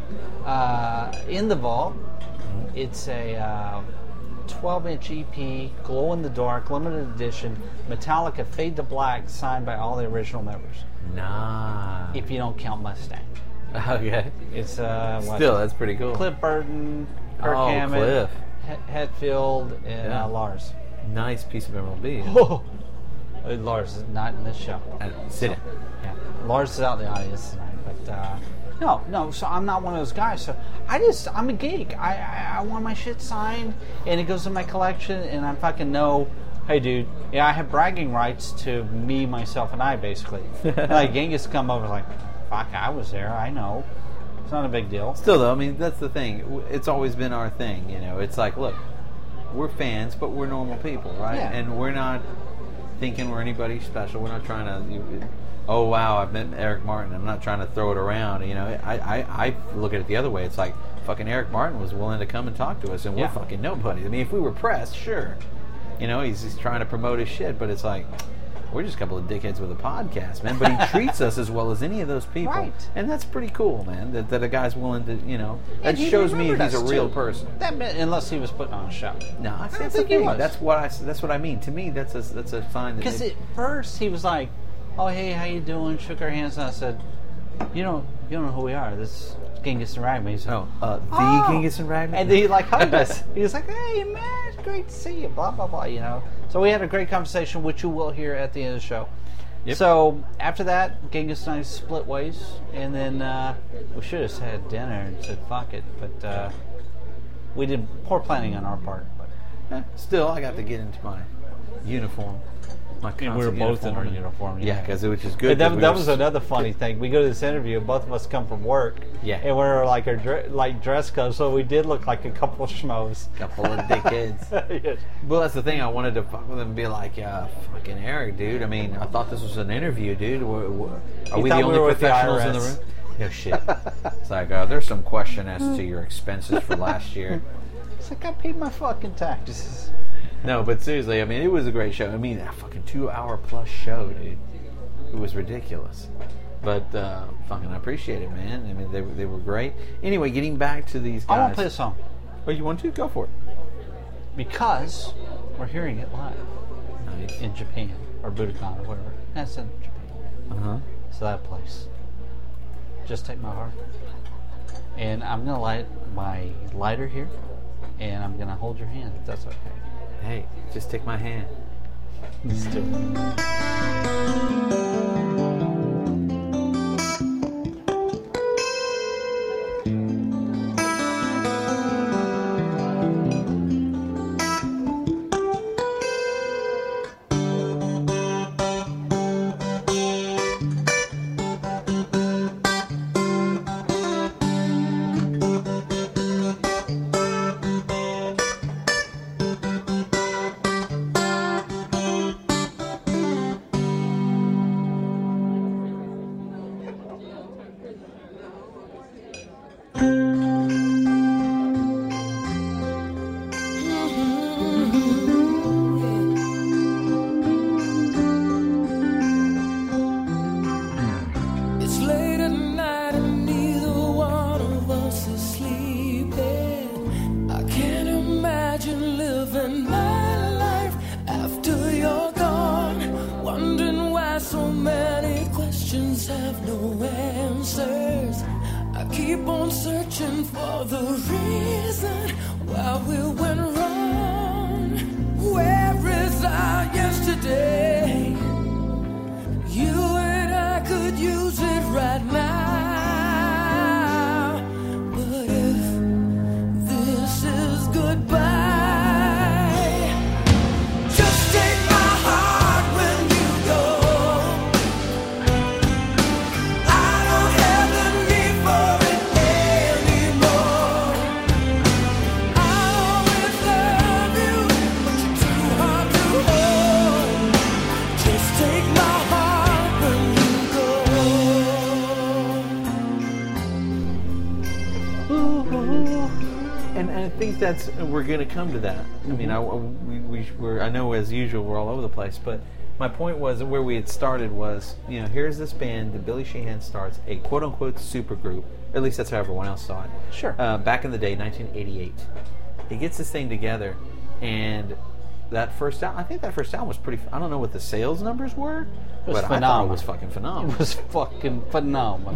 uh, in the vault. It's a uh, twelve inch E P, glow in the dark, limited edition, Metallica Fade to Black, signed by all the original members. Nah. If you don't count Mustang. Okay. It's, uh, what? Still, that's pretty cool. Cliff Burton, Kirk Oh, Hammett, Cliff. Het- Hetfield, and Yeah. uh, Lars. Nice piece of memorabilia. Oh, Lars is not in this show. Uh, Sit in. Yeah, Lars is out in the audience tonight, but uh, no, no. So I'm not one of those guys. So I just, I'm a geek. I, I, I want my shit signed, and it goes in my collection, and I fucking know. Hey, dude. Yeah, I have bragging rights to me, myself, and I basically. Like Genghis come over, like, fuck, I was there. I know. It's not a big deal. Still, though, I mean, that's the thing. W- It's always been our thing, you know. It's like, look, we're fans, but we're normal people, right? Yeah. And we're not thinking we're anybody special. We're not trying to, you- oh, wow, I've met Eric Martin. I'm not trying to throw it around, you know. I, I, I look at it the other way. It's like, fucking Eric Martin was willing to come and talk to us, and we're Yeah. fucking nobody. I mean, if we were pressed, sure. You know, he's just trying to promote his shit, but it's like, we're just a couple of dickheads with a podcast, man. But he treats us as well as any of those people. Right. And that's pretty cool, man, that, that a guy's willing to, you know, that And he shows me remembered he's a us, real too. person. That meant, unless he was putting on a show. No, I I that's don't the think he thing. was. That's what I. That's what I mean. To me, that's a that's a sign that. Because they- at first he was like, "Oh, hey, how you doing?" Shook our hands, and I said, "You don't, you don't know who we are. This is Genghis and Ragman." He said, oh, uh, the "Oh." Genghis and Ragman. And then he like hugged us. He was like, "Hey, man, it's great to see you." Blah blah blah. You know. So we had a great conversation, which you will hear at the end of the show. Yep. So after that, Genghis and I split ways, and then uh, we should have had dinner and said, "Fuck it," but uh, we did poor planning on our part. But Eh, still, I got to get into my uniform. My And we were constant both in our and- uniform, Yeah, yeah. because it was just And good. 'cause that, we that were was s- another funny thing. We go to this interview, and both of us come from work. Yeah. And we're like our dre- like dress code, so we did look like a couple of schmoes. couple of dickheads. Yes. Well, that's the thing. I wanted to fuck with him and be like, uh, fucking Eric, dude. I mean, I thought this was an interview, dude. Wha- wha- Are He we thought the we only were with the professionals in I the R S. room? No shit. It's like, uh, there's some question as to your expenses for last year. It's like I paid my fucking taxes. No, but seriously, I mean, it was a great show. I mean, a fucking two-hour plus show, dude. It was ridiculous. But uh, fucking, I appreciate it, man. I mean, they they were great. Anyway, getting back to these guys. I want to play a song Oh, you want to? Go for it. because we're hearing it live Nice. in Japan or Budokan or whatever. That's in Japan. Uh huh. So that place. Just take my heart. And I'm gonna light my lighter here, and I'm gonna hold your hand if that's okay. Hey, just take my hand. Let's do it. searching for the reason why we went wrong. Where is our yesterday? You and I could use it right now. But if this is goodbye, just take my heart when you go. I don't have the need for it anymore. I'll always love you, but you're too hard to hold. Just take my heart when you go. And, and I think that's we're going to come to that. I mean, I we, we we're, I know as usual we're all over the place, but my point was where we had started was, you know, here's this band that Billy Sheehan starts a quote unquote super group. At least that's how everyone else saw it. Sure. Uh, back in the day, nineteen eighty-eight, he gets this thing together, and that first album, I think that first album was pretty. I don't know what the sales numbers were, was but I thought phenomenal. it was fucking phenomenal. It was fucking phenomenal.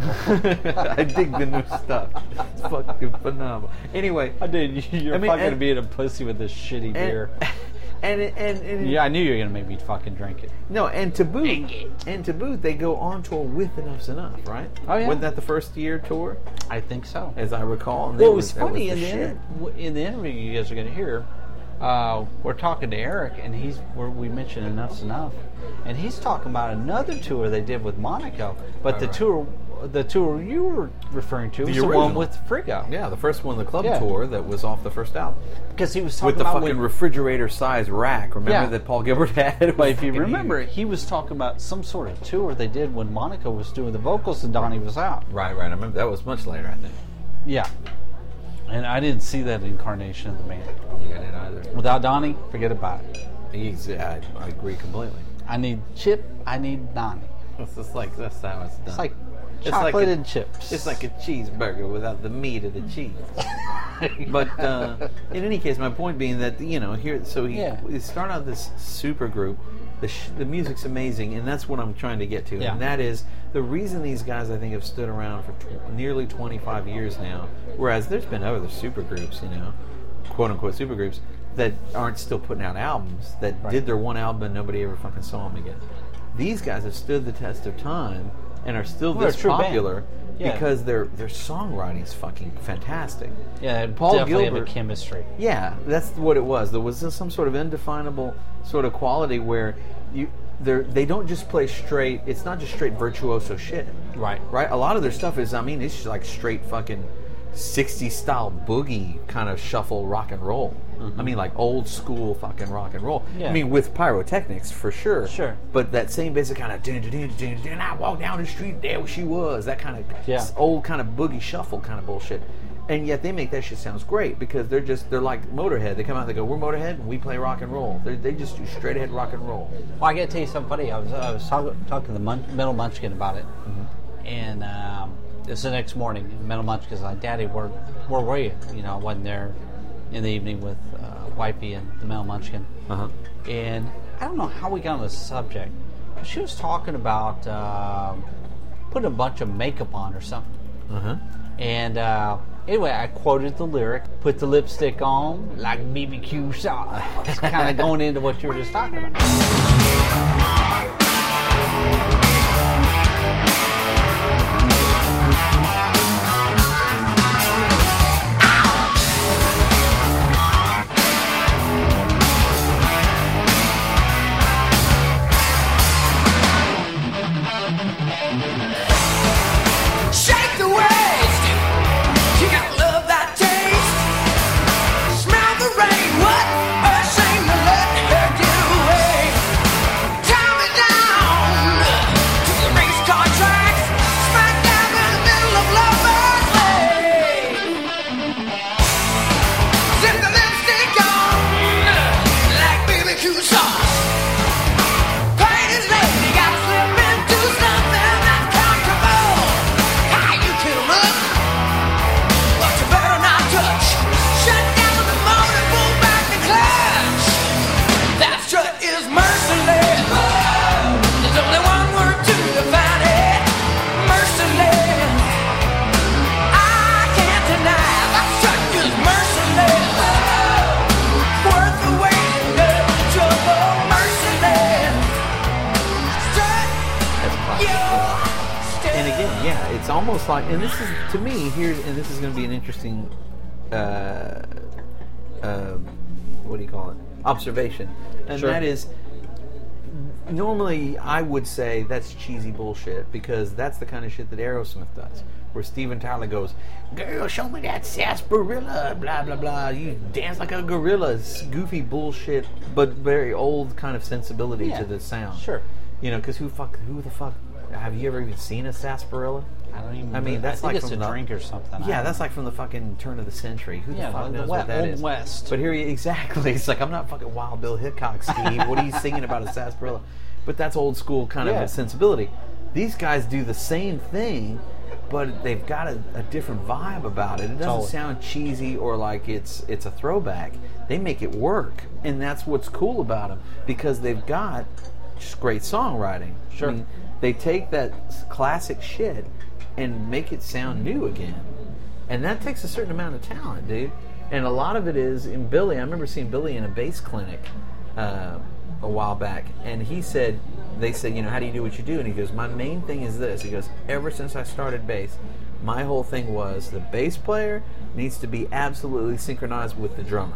I dig the new stuff. It's fucking phenomenal. Anyway, I did. You're I mean, fucking and- being a pussy with this shitty beer. and and, and, and Yeah, I knew you were gonna make me fucking drink it. no, and to boot, and to boot, they go on tour with Enough's Enough, right? Oh, yeah. Wasn't that the first year tour, I think so. as I recall? And they Well, it were- was that funny the in the shit. inter- w- in the interview you guys are going to hear. Uh, we're talking to Eric, and he's we're, we mentioned Enough's Enough, and he's talking about another tour they did with Monaco. But the tour, the tour you were referring to, was the one original. with Frigo. Yeah, the first one, the club Yeah. tour that was off the first album, Because he was talking with the about fucking when, refrigerator-sized rack. Remember Yeah. that Paul Gilbert had? It But was if you fucking remember, huge. he was talking about some sort of tour they did when Monaco was doing the vocals and Donnie was out. Right, right. I remember that was much later, I think. Yeah, and I didn't see that incarnation of the band. You got it either. Without Donnie, forget about it. He's, I, I agree completely. I need Chip. I need Donnie. It's just like that's how it's done. It's like It's chocolate like a- and chips. It's like a cheeseburger without the meat of the cheese. But uh, in any case, my point being that, you know, here, so he, Yeah. we start out this super group. The, sh- the music's amazing, and that's what I'm trying to get to. Yeah. And that is the reason these guys, I think, have stood around for tw- nearly twenty-five years now. Whereas there's been other super groups, you know, quote unquote super groups, that aren't still putting out albums, that Right. did their one album and nobody ever fucking saw them again. These guys have stood the test of time and are still Well, they're this a true band. popular Yeah. because their their songwriting's fucking fantastic. Yeah, Paul definitely Gilbert- have a chemistry. Yeah, that's what it was. There was some sort of indefinable sort of quality where you they they don't just play straight. It's not just straight virtuoso shit. Right. Right. A lot of their stuff is. I mean, it's just like straight fucking sixties style boogie kind of shuffle rock and roll. I mean, like old school fucking rock and roll. Yeah. I mean, with pyrotechnics for sure. Sure. But that same basic kind of dun dun dun dun dun. I walked down the street, there she was. That kind of Yeah. old kind of boogie shuffle kind of bullshit. And yet they make that shit sounds great because they're just they're like Motorhead. They come out and they go, we're Motorhead and we play rock and roll. They're, they just do straight ahead rock and roll. Well, I got to tell you something funny. I was I was talk, talking to the Mun- Metal Munchkin about it, and um, it's the next morning. And Metal Munchkin's like, "Daddy, where where were you? You know, I wasn't there in the evening with uh, Wifey and the Metal Munchkin." Uh-huh. And I don't know how we got on the subject. But she was talking about um, putting a bunch of makeup on or something. Uh-huh. And uh, anyway, I quoted the lyric, put the lipstick on like B B Q sauce. It's kind of going into what you were just talking about. Shake the waist. You gotta love that taste. Smell the rain. What a shame to let her get away. Tie me down. almost like, and this is to me here, and this is going to be an interesting, uh, uh, what do you call it? Observation, and Sure. that is. Normally, I would say that's cheesy bullshit because that's the kind of shit that Aerosmith does. Where Steven Tyler goes, "Girl, show me that sarsaparilla, blah blah blah. You dance like a gorilla." It's goofy bullshit, but very old kind of sensibility Yeah, to the sound. sure. You know, because who fuck, who the fuck? Have you ever even seen a sarsaparilla? I don't even. I mean, that's I think like it's from a the, drink or something. I Yeah, don't that's know. like from the fucking turn of the century. Who Yeah, the fuck like the knows we- what that Old is? West. But here, you, exactly, it's like I'm not fucking Wild Bill Hickok, Steve. What are you singing about a sarsaparilla? But that's old school kind of Yeah. a sensibility. These guys do the same thing, but they've got a, a different vibe about it. It doesn't Totally. sound cheesy or like it's it's a throwback. They make it work, and that's what's cool about them because they've got just great songwriting. Sure. I mean, they take that s- classic shit and make it sound new again, and that takes a certain amount of talent, dude. And a lot of it is in Billy. I remember seeing Billy in a bass clinic uh, a while back, and he said, they said, you know, how do you do what you do? And he goes, my main thing is this. He goes, ever since I started bass, my whole thing was the bass player needs to be absolutely synchronized with the drummer.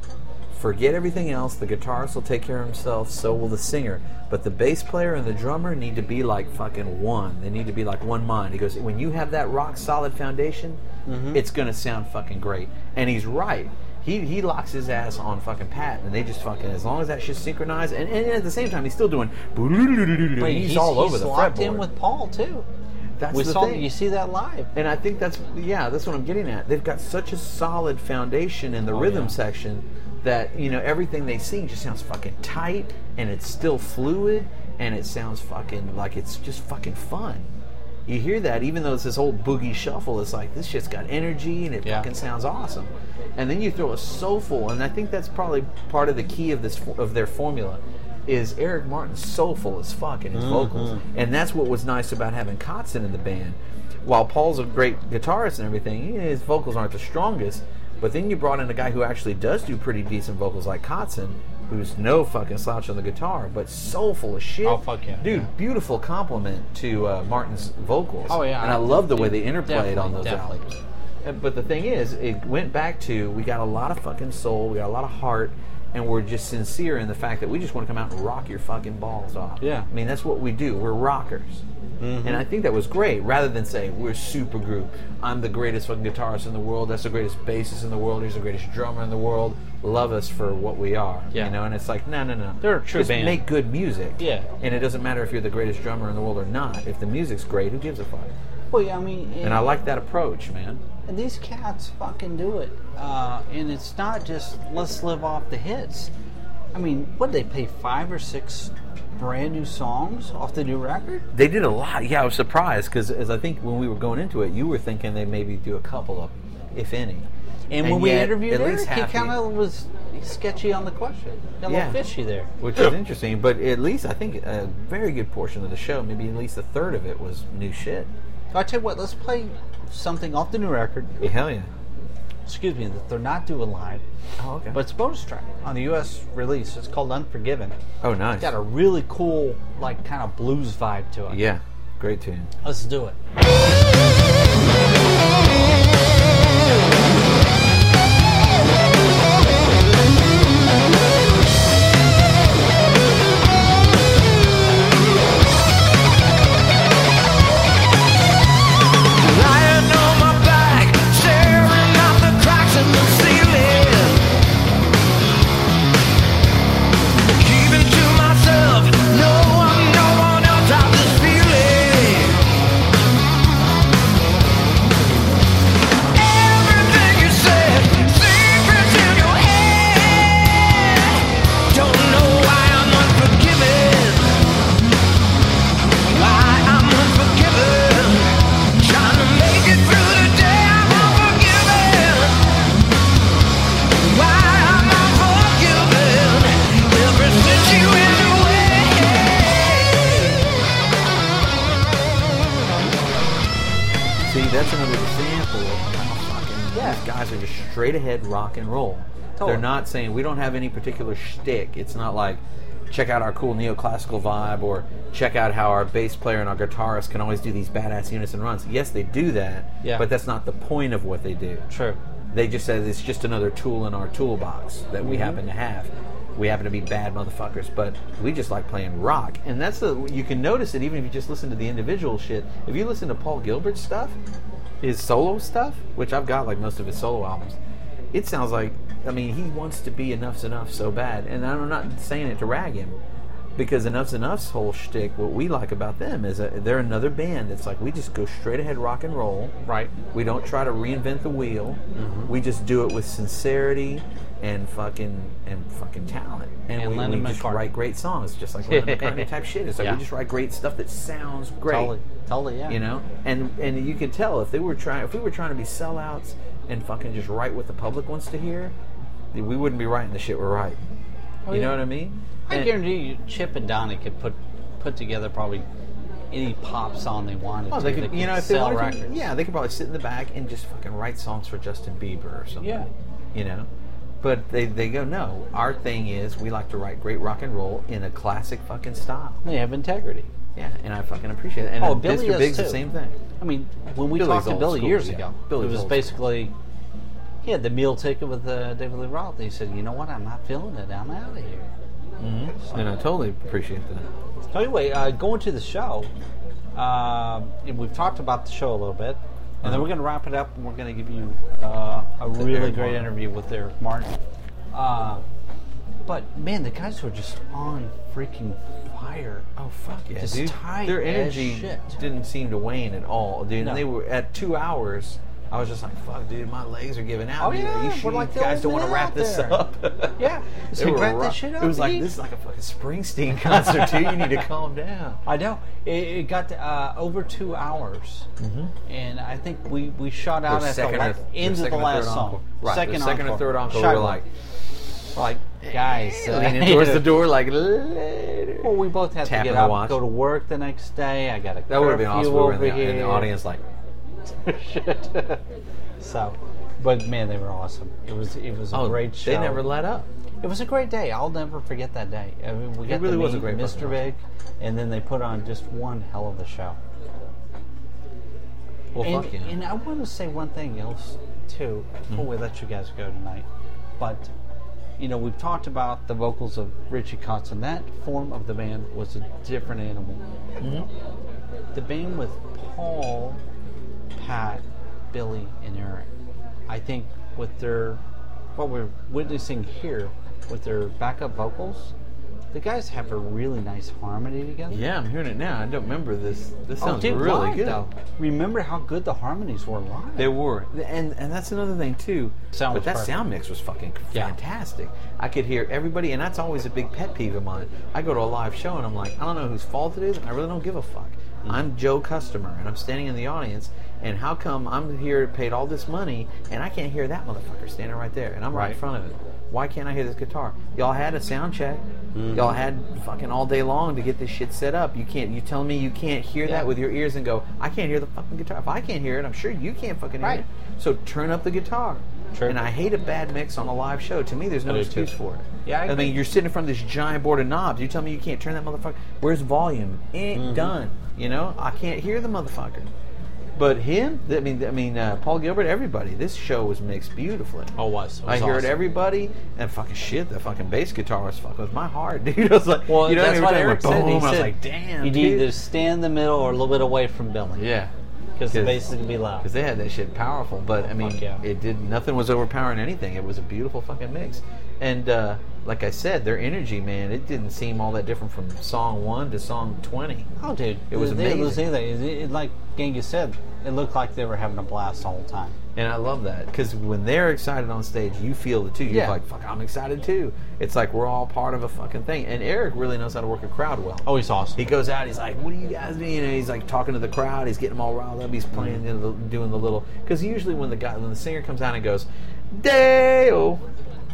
Forget everything else. The guitarist will take care of himself. So will the singer. But the bass player and the drummer need to be like fucking one. They need to be like one mind. He goes, when you have that rock solid foundation, it's gonna sound fucking great. And he's right. He he locks his ass on fucking Pat, and they just fucking, as long as that shit's synchronized, and, and at the same time he's still doing. But He's, all over he's the locked fretboard. in with Paul too. That's we the saw thing. you see that live. And I think that's, yeah, that's what I'm getting at. They've got such a solid foundation in the Oh, rhythm yeah. section that, you know, everything they sing just sounds fucking tight, and it's still fluid, and it sounds fucking like it's just fucking fun. You hear that, even though it's this old boogie shuffle, it's like, this shit's got energy, and it Yeah. fucking sounds awesome. And then you throw a soulful, and I think that's probably part of the key of this of their formula, is Eric Martin's soulful as fuck in his Mm-hmm. vocals. And that's what was nice about having Kotzen in the band. While Paul's a great guitarist and everything, his vocals aren't the strongest, but then you brought in a guy who actually does do pretty decent vocals like Kotzen, who's no fucking slouch on the guitar, but soulful as shit. Oh, fuck yeah. Dude, Yeah. beautiful compliment to uh, Martin's vocals. Oh, yeah. And I love the way they interplayed on Definitely, those definitely. albums. Uh, But the thing is, it went back to, we got a lot of fucking soul, we got a lot of heart, and we're just sincere in the fact that we just want to come out and rock your fucking balls off. Yeah. I mean, that's what we do. We're rockers. And I think that was great, rather than say, we're super group. I'm the greatest fucking guitarist in the world. That's the greatest bassist in the world. He's the greatest drummer in the world. Love us for what we are. Yeah. You know, and it's like, no, no, no. They're a true Just band. make good music. Yeah. And it doesn't matter if you're the greatest drummer in the world or not. If the music's great, who gives a fuck? Well, yeah, I mean, And I like that approach, man. And these cats fucking do it. Uh, and it's not just let's live off the hits. I mean, what did they play five or six brand new songs off the new record? They did a lot. Yeah, I was surprised because, as I think when we were going into it, you were thinking they maybe do a couple of, if any. And, when we yet, interviewed at Eric, least he half kind the- of was sketchy on the question. Got a Yeah. little fishy there. which is interesting. But at least I think a very good portion of the show, maybe at least a third of it, was new shit. So I tell you what, let's play something off the new record. Yeah, hell yeah. Excuse me, that they're not doing live, Oh, okay. but it's a bonus track on the U S release. It's called Unforgiven. oh, nice. It's got a really cool, like, kind of blues vibe to it. Yeah, great tune. Let's do it. Lying on my back, staring out the cracks in the ceiling. Keeping to myself, no one, no one else has this feeling. Everything you said, secrets in your head. Don't know why I'm unforgiven. Why I'm unforgiven. Trying to make it through the day, I'm unforgiven. Why I'm unforgiven. Ever since you went away. See, that's another example of how fucking Yeah. these guys are just straight ahead rock and roll. Totally. They're not saying, we don't have any particular shtick. It's not like, check out our cool neoclassical vibe, or check out how our bass player and our guitarist can always do these badass unison runs. Yes, they do that, Yeah. but that's not the point of what they do. True. They just said it's just another tool in our toolbox that we Mm-hmm. happen to have. We happen to be bad motherfuckers, but we just like playing rock. And that's the, you can notice it even if you just listen to the individual shit. If you listen to Paul Gilbert's stuff, his solo stuff, which I've got like most of his solo albums, it sounds like, I mean, he wants to be Enough's Enough so bad. And I'm not saying it to rag him, because Enough's Enough's whole shtick, what we like about them is that they're another band that's like, we just go straight ahead rock and roll. Right. We don't try to reinvent the wheel. We just do it with sincerity and fucking and fucking talent. And, And we, Lennon we just McCartney. write great songs, just like Lennon McCartney type shit. It's like Yeah. we just write great stuff that sounds great. Totally. Totally, yeah. You know? And and you could tell if they were trying if we were trying to be sellouts and fucking just write what the public wants to hear, we wouldn't be writing the shit we're writing. Oh, you know yeah. what I mean? I And- guarantee you, Chip and Donnie could put put together probably any pop song they wanted Oh, to. they could, you know, if they sell wanted to, records. yeah, they could probably sit in the back and just fucking write songs for Justin Bieber or something. Yeah. You know? But they, they go, no, our thing is we like to write great rock and roll in a classic fucking style. They have integrity. Yeah, and I fucking appreciate it. And Oh, then Billy Mister does Big's too. the same thing. I mean, when we Billy's talked to old Billy school, years yeah. ago, Billy's it was old basically he had the meal ticket with uh, David Lee Roth. He said, "You know what? I'm not feeling it. I'm out of here." Mm-hmm. And I totally appreciate that. So anyway, uh, going to the show, um, and we've talked about the show a little bit, and then we're going to wrap it up, and we're going to give you uh, a really Eric great Martin. interview with Eric Martin. Uh, but man, the guys were just on freaking fire. Oh fuck yeah, Just dude! tight Their as energy shit. didn't seem to wane at all, dude. No. And they were at two hours. I was just like, "Fuck, dude, my legs are giving out." Oh, dude. yeah, Are you we're sure like you the guys don't old want to men wrap out this there. up? Yeah. It's They like, were wrap rock- this shit up, It was like dude. this is like a fucking Springsteen concert, dude. You need to calm down. I know. It, it got to, uh, over two hours, and I think we, we shot out Their at the second la- or- their end of the second or last third song. encore. Right, Second, the second encore. or third encore, Shot we were one. like, like, guys, uh, leaning towards the door, like later. Well, we both have Tapping to the get up, watch. go to work the next day. I got a That would have been curfew awesome. We were over in the, here. in the audience, like, Shit. So, but man, they were awesome. It was it was a oh, great show. they never let up. It was a great day. I'll never forget that day. I mean, we got really to was a meet great Mister fucking Big, and then they put on just one hell of a show. Well, and, fuck yeah. and I want to say one thing else too before we let you guys go tonight. But you know, we've talked about the vocals of Richie Kotzen. That form of the band was a different animal. Mm-hmm. The band with Paul, Pat, Billy, and Eric, I think with their what we're witnessing here with their backup vocals, the guys have a really nice harmony together. Yeah, I'm hearing it now. I don't remember this. This Oh, sounds dude, really live, good. though. Remember how good the harmonies were live. They were, and and that's another thing too. Sound but was that perfect. sound mix was fucking Yeah. fantastic. I could hear everybody, and that's always a big pet peeve of mine. I go to a live show and I'm like, I don't know whose fault it is, and I really don't give a fuck. Mm-hmm. I'm Joe Customer, and I'm standing in the audience, and how come I'm here, paid all this money, and I can't hear that motherfucker standing right there, and I'm right, Right. in front of it? Why can't I hear this guitar? Y'all had a sound check. Mm-hmm. Y'all had fucking all day long to get this shit set up. You can't. You telling me you can't hear Yeah. that with your ears and go, I can't hear the fucking guitar. If I can't hear it, I'm sure you can't fucking hear Right. it. So turn up the guitar. True. And I hate a bad mix on a live show. To me, there's no I do excuse too. for it. Yeah, I I, agree. mean, you're sitting in front of this giant board of knobs. You tell me you can't turn that motherfucker. Where's volume? It ain't Mm-hmm. done. You know, I can't hear the motherfucker. But him, I mean, I mean, uh, Paul Gilbert, everybody. This show was mixed beautifully. Oh, it was. It I was heard awesome. everybody, and fucking shit, the fucking bass guitar was fucking with my heart, dude. I was like, Well, you know, that's every what time it Eric went said. boom, He I was said like, damn, you dude. need to stay in the middle or a little bit away from Billy. Yeah. Because the 'Cause- bass is going to be loud. Because they had that shit powerful, but I mean, Fuck yeah. it did. Nothing was overpowering anything. It was a beautiful fucking mix, and uh, like I said, their energy, man, it didn't seem all that different from song one to song twenty. Oh, dude. It was they didn't lose amazing. anything. It, it, like Genghis said, it looked like they were having a blast the whole time. And I love that because when they're excited on stage, you feel it too. You're Yeah. like, "Fuck, I'm excited too." It's like we're all part of a fucking thing. And Eric really knows how to work a crowd well. Oh, he's awesome. He goes out. He's like, "What do you guys do?" You know, he's like talking to the crowd. He's getting them all riled up. He's playing, you know, the, doing the little. Because usually when the guy, when the singer comes out and goes, "Deo,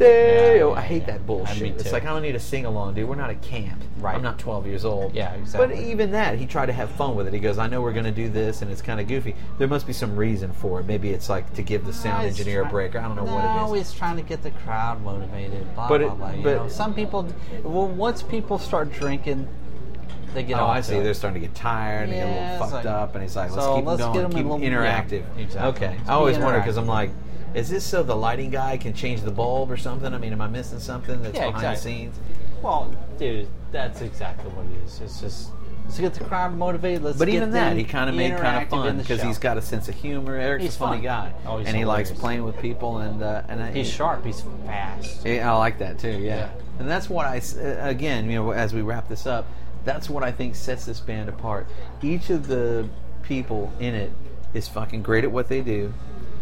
day. Yeah, oh, yeah, I hate yeah. that bullshit. Me It's too. like, I don't need to sing along, dude. We're not at camp. Right. I'm not twelve years old. Yeah, exactly. But even that, he tried to have fun with it. He goes, I know we're going to do this, and it's kind of goofy. There must be some reason for it. Maybe it's like to give the sound No, he's engineer a try- break. I don't know no, what it is. he's trying to get the crowd motivated. Blah But blah it- blah. You but- know, some people, well, once people start drinking, they get Oh, on I see. to it. They're starting to get tired and they get a Yeah, little it's fucked like- up, and he's like, let's so keep let's them get going, them keep a little- interactive. yeah, exactly. Okay. Let's I always be wonder because interactive. I'm like, is this so the lighting guy can change the bulb or something? I mean, am I missing something that's Yeah, behind exactly. the scenes? Well, dude, that's exactly what it is. It's just let's get the crowd motivated. Let's But get even that, them he kind of made kind of interactive fun in the because show. he's got a sense of humor. Eric's He's a funny fun. guy, Oh, he's and he likes hilarious. playing with people, and uh, and I, He's sharp. He's fast. Yeah, I like that too. Yeah. Yeah. And that's what I s- uh, again, you know, as we wrap this up, that's what I think sets this band apart. Each of the people in it is fucking great at what they do.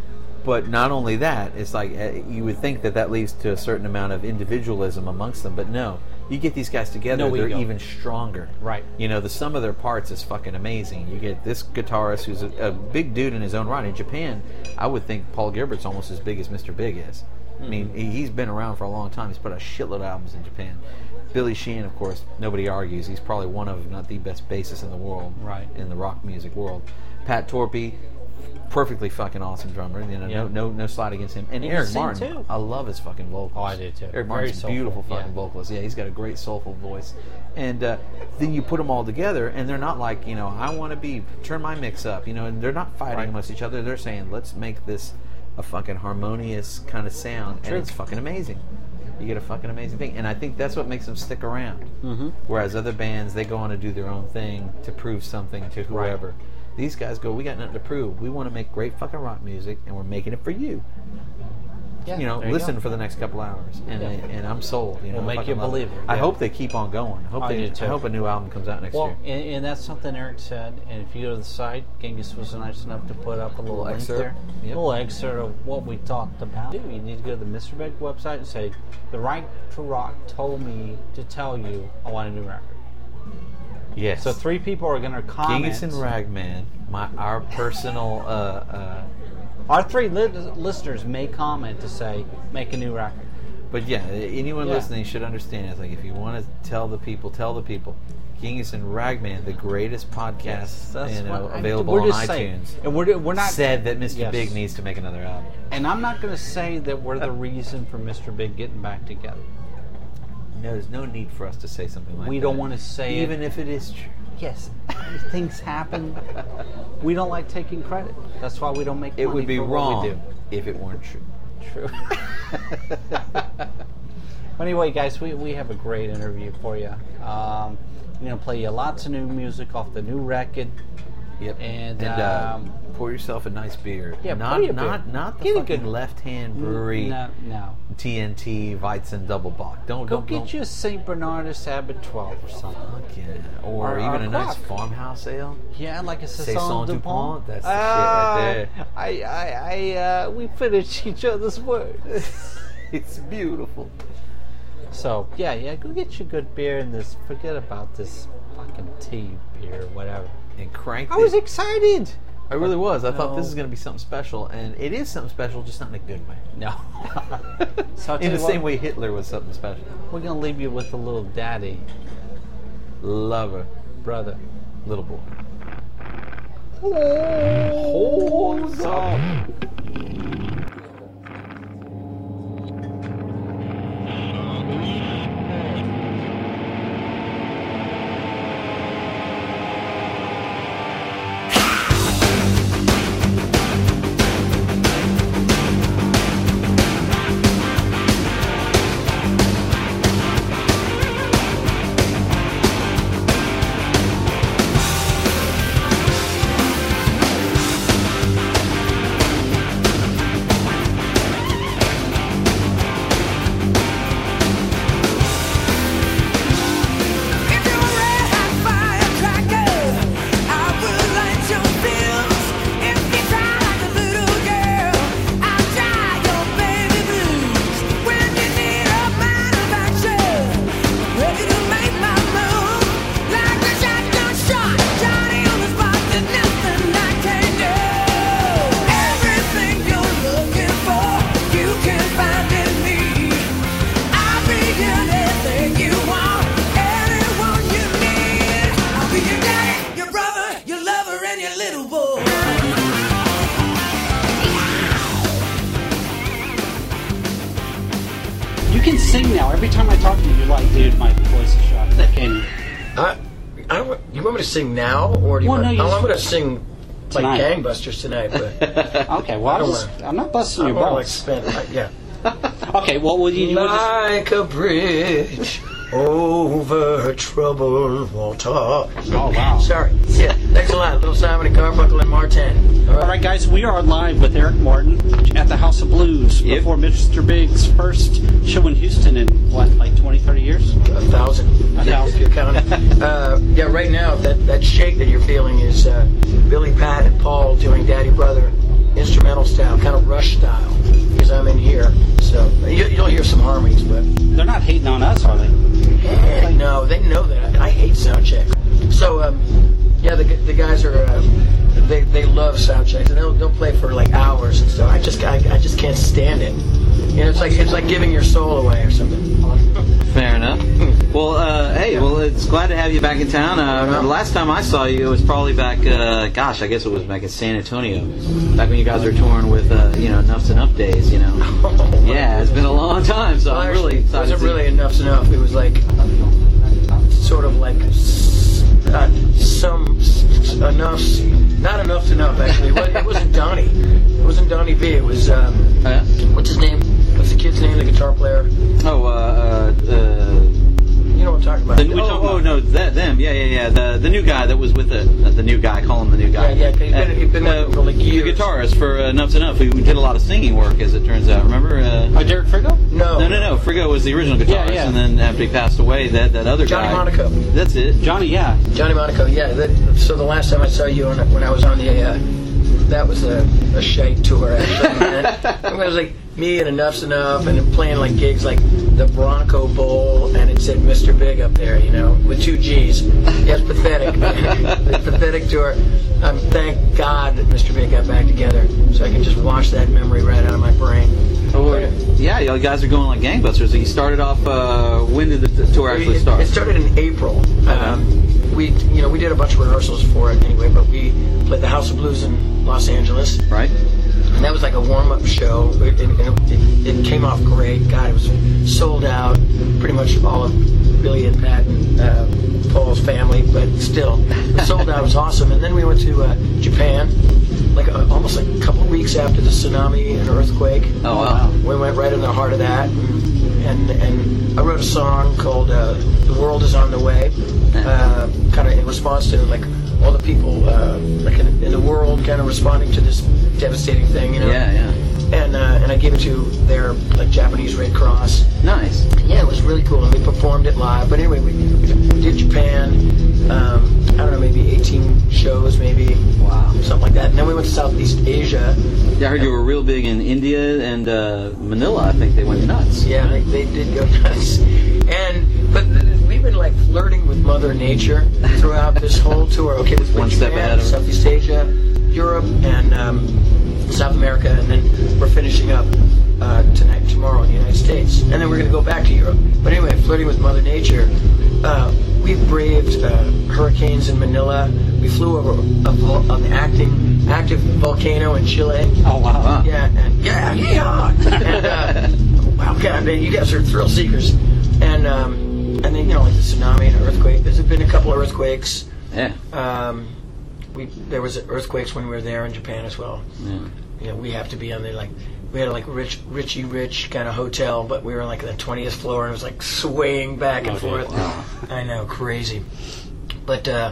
But not only that, it's like uh, you would think that that leads to a certain amount of individualism amongst them, but no. You get these guys together, No they're ego. even stronger. Right. You know, the sum of their parts is fucking amazing. You get this guitarist who's a, a big dude in his own right. In Japan, I would think Paul Gilbert's almost as big as Mister Big is. I mean, he, he's been around for a long time. He's put out a shitload of albums in Japan. Billy Sheehan, of course, nobody argues. He's probably one of, if not the best bassists in the world. Right. In the rock music world. Pat Torpey, perfectly fucking awesome drummer. You know, Yeah. no, no, no slide against him. And He can Eric sing, Martin, too. I love his fucking vocals. Oh, I do, too. Eric Very Martin's a soulful, beautiful fucking yeah. vocalist. Yeah, he's got a great soulful voice. And uh, then you put them all together, and they're not like, you know, I want to be, turn my mix up, you know, and they're not fighting Right. amongst each other. They're saying, let's make this a fucking harmonious kind of sound, True. and it's fucking amazing. You get a fucking amazing thing, and I think that's what makes them stick around. Mm-hmm. Whereas other bands, they go on to do their own thing to prove something to Right. whoever. These guys go, we got nothing to prove. We want to make great fucking rock music, and we're making it for you. Yeah, You know, there you listen go. for the next couple hours, and Yeah. I, and I'm sold. You know, We'll make I fucking you love it. believe it, I yeah. hope they keep on going. I hope I they. do too. I hope a new album comes out next Well, year. and, and that's something Eric said. And if you go to the site, Genghis was nice enough to put up a little, Little link excerpt. there, Yep. a little excerpt of what we talked about. You need to go to the Mister Big website and say, "The Right to Rock told me to tell you I want a new record." Yes. So three people are going to comment. Genghis and Ragman, my our personal. Uh, uh, Our three li- listeners may comment to say, "Make a new record." but yeah, anyone Yeah. listening should understand. It's like if you want to tell the people, tell the people. Genghis and Ragman, the greatest podcast That's you know, what I- available we're on just iTunes, saying. And we're, we're not said that Mister Yes. Big needs to make another album. And I'm not going to say that we're the reason for Mister Big getting back together. No, there's no need for us to say something like that. We don't want to say it. even if it is true. Yes, things happen. We don't like taking credit. That's why we don't make It money would be for what wrong we do. if it weren't true. True. Anyway, guys, we, we have a great interview for you. Um, we're going to play you lots of new music off the new record. Yep. And, uh, um, pour yourself a nice beer. Yeah, not pour you a not beer. not the Get a fucking good- left-hand brewery No, no. T N T Weizen Double Bock. Don't Go don't get don't, you a Saint Bernardus Abbott twelve or something. Fuck yeah. Or, Or- even or a nice craft. farmhouse ale. Yeah, like a Saison Saison Dupont? Dupont. That's the Ah, shit right I, I, I, uh, we finish each other's words. It's beautiful. So yeah, yeah, go get you a good beer and this. Forget about this fucking tea beer, whatever. And crank I it. was excited. I really was. I thought No. this is going to be something special, and it is something special, just not in a good way. No. So I'll tell In you the what, same way Hitler was something special. we're gonna leave you with the little daddy, Lover, brother. little boy. Hold up. Thank can sing now. Every time I talk to you, you're like, dude, my voice is shot. I can't. I, I don't. want- You want me to sing now, or do you Well, want? no, you oh, just- I'm going to sing like Tonight. gangbusters tonight. But Okay, well, I I'm, don't just, wanna- I'm not busting I your want to like balls. spend. Like, yeah. Okay, well, will you, you would just, Like a bridge over troubled water. oh wow. Sorry. Yeah. Thanks a lot, Little Simon and Garfunkel and Martin. All All right, guys, we are live with Eric Martin at the House of Blues Yep. before Mister Big's first show in Houston in what, like twenty, thirty years? A thousand. A thousand. If you're counting. uh, yeah, right now, that, that shake that you're feeling is uh, Billy, Pat, and Paul doing Daddy Brother instrumental style, kind of Rush style, because I'm in here. So you, you'll hear some harmonies, but They're not hating on us, are they? heck no, they know that. I, I hate sound check. So, um, yeah, the, the guys are, uh, they, they love sound checks, and they'll, they'll play for like hours and stuff. I just, I, I just can't stand it. You know, it's like, it's like giving your soul away or something. Fair enough. Well, uh, hey, well, it's glad to have you back in town. Uh, the last time I saw you, it was probably back, uh, gosh, I guess it was back in San Antonio, back when you guys were touring with, uh, you know, Enough's Enough days, you know. Yeah, it's been a long time, so Well, I'm actually, really it excited wasn't to see- really enough's enough. It was like sort of like s- uh, some s- enough's not enough's enough. Actually, it wasn't, it wasn't Donnie. It wasn't Donnie V. It was um, Oh, yeah? what's his name? What's the kid's name? The guitar player. Oh, uh, uh, uh, You know what I'm talking about? the, oh, oh, no, that, them, yeah, yeah, yeah, the the new guy that was with the, uh, the new guy, call him the new guy. Yeah, yeah, he's been- he's been uh, with him for, like, the years. guitarist for uh, Enough's Enough, who did a lot of singing work, as it turns out, remember? Uh, Oh, Derek Frigo? No, No, no, no. Frigo was the original guitarist, Yeah, yeah. and then after he passed away, that that other Johnny guy. Monaco. That's it. Johnny, yeah. Johnny Monaco. Yeah. That, so the last time I saw you on, when I was on the, uh, that was a, a shite tour actually. And it was like me and Enough's Enough, and then playing like gigs like the Bronco Bowl, and it said Mister Big up there, you know, with two G's. Yeah, it's pathetic. It's pathetic tour. Um, thank God that Mister Big got back together, so I can just wash that memory right out of my brain. Oh, yeah, you guys are going like gangbusters. You started off. Uh, when did the t- tour actually It, start? it started in April. Um, we, you know, we did a bunch of rehearsals for it anyway, but we played the House of Blues in Los Angeles. Right. And that was like a warm-up show. It, it, it, it came off great. God, it was sold out. Pretty much all of Billy and Pat and uh, Paul's family, but still, it was sold out. It was awesome. And then we went to uh, Japan, like a, almost like a couple weeks after the tsunami and earthquake. Oh, wow. We went right in the heart of that. And, and, and I wrote a song called uh, "The World Is on the Way," uh, kind of in response to like all the people uh, like in, in the world kind of responding to this devastating thing, you know. Yeah, yeah. And uh, and I gave it to their like Japanese Red Cross. Nice. Yeah, it was really cool, and we performed it live. But anyway, we, we did Japan. Um, I don't know, maybe eighteen shows, maybe. Wow. Something like that. And then we went to Southeast Asia. Yeah, I heard you were real big in India and uh, Manila. I think they went nuts. Yeah, they, they did go nuts. And but th- we've been like flirting with Mother Nature throughout this whole tour. Okay, with One step Japan, ahead of her. Southeast Asia, Europe, and um, South America, and then we're finishing up uh, tonight, tomorrow in the United States, and then we're going to go back to Europe. But anyway, flirting with Mother Nature. Uh, we've braved uh, hurricanes in Manila. We flew over a, vol- an acting, active volcano in Chile. Oh, wow. Wow. Yeah, and yeah, yeah. And, uh, wow, God, man, you guys are thrill seekers. And um, and then you know, like the tsunami and earthquake. There's been a couple of earthquakes. Yeah. Um, we there was earthquakes when we were there in Japan as well. Yeah. You know, we have to be on the like we had a like rich, richy rich kind of hotel, but we were like on the twentieth floor, and it was like swaying back and Okay, forth. wow. I know, crazy. But uh,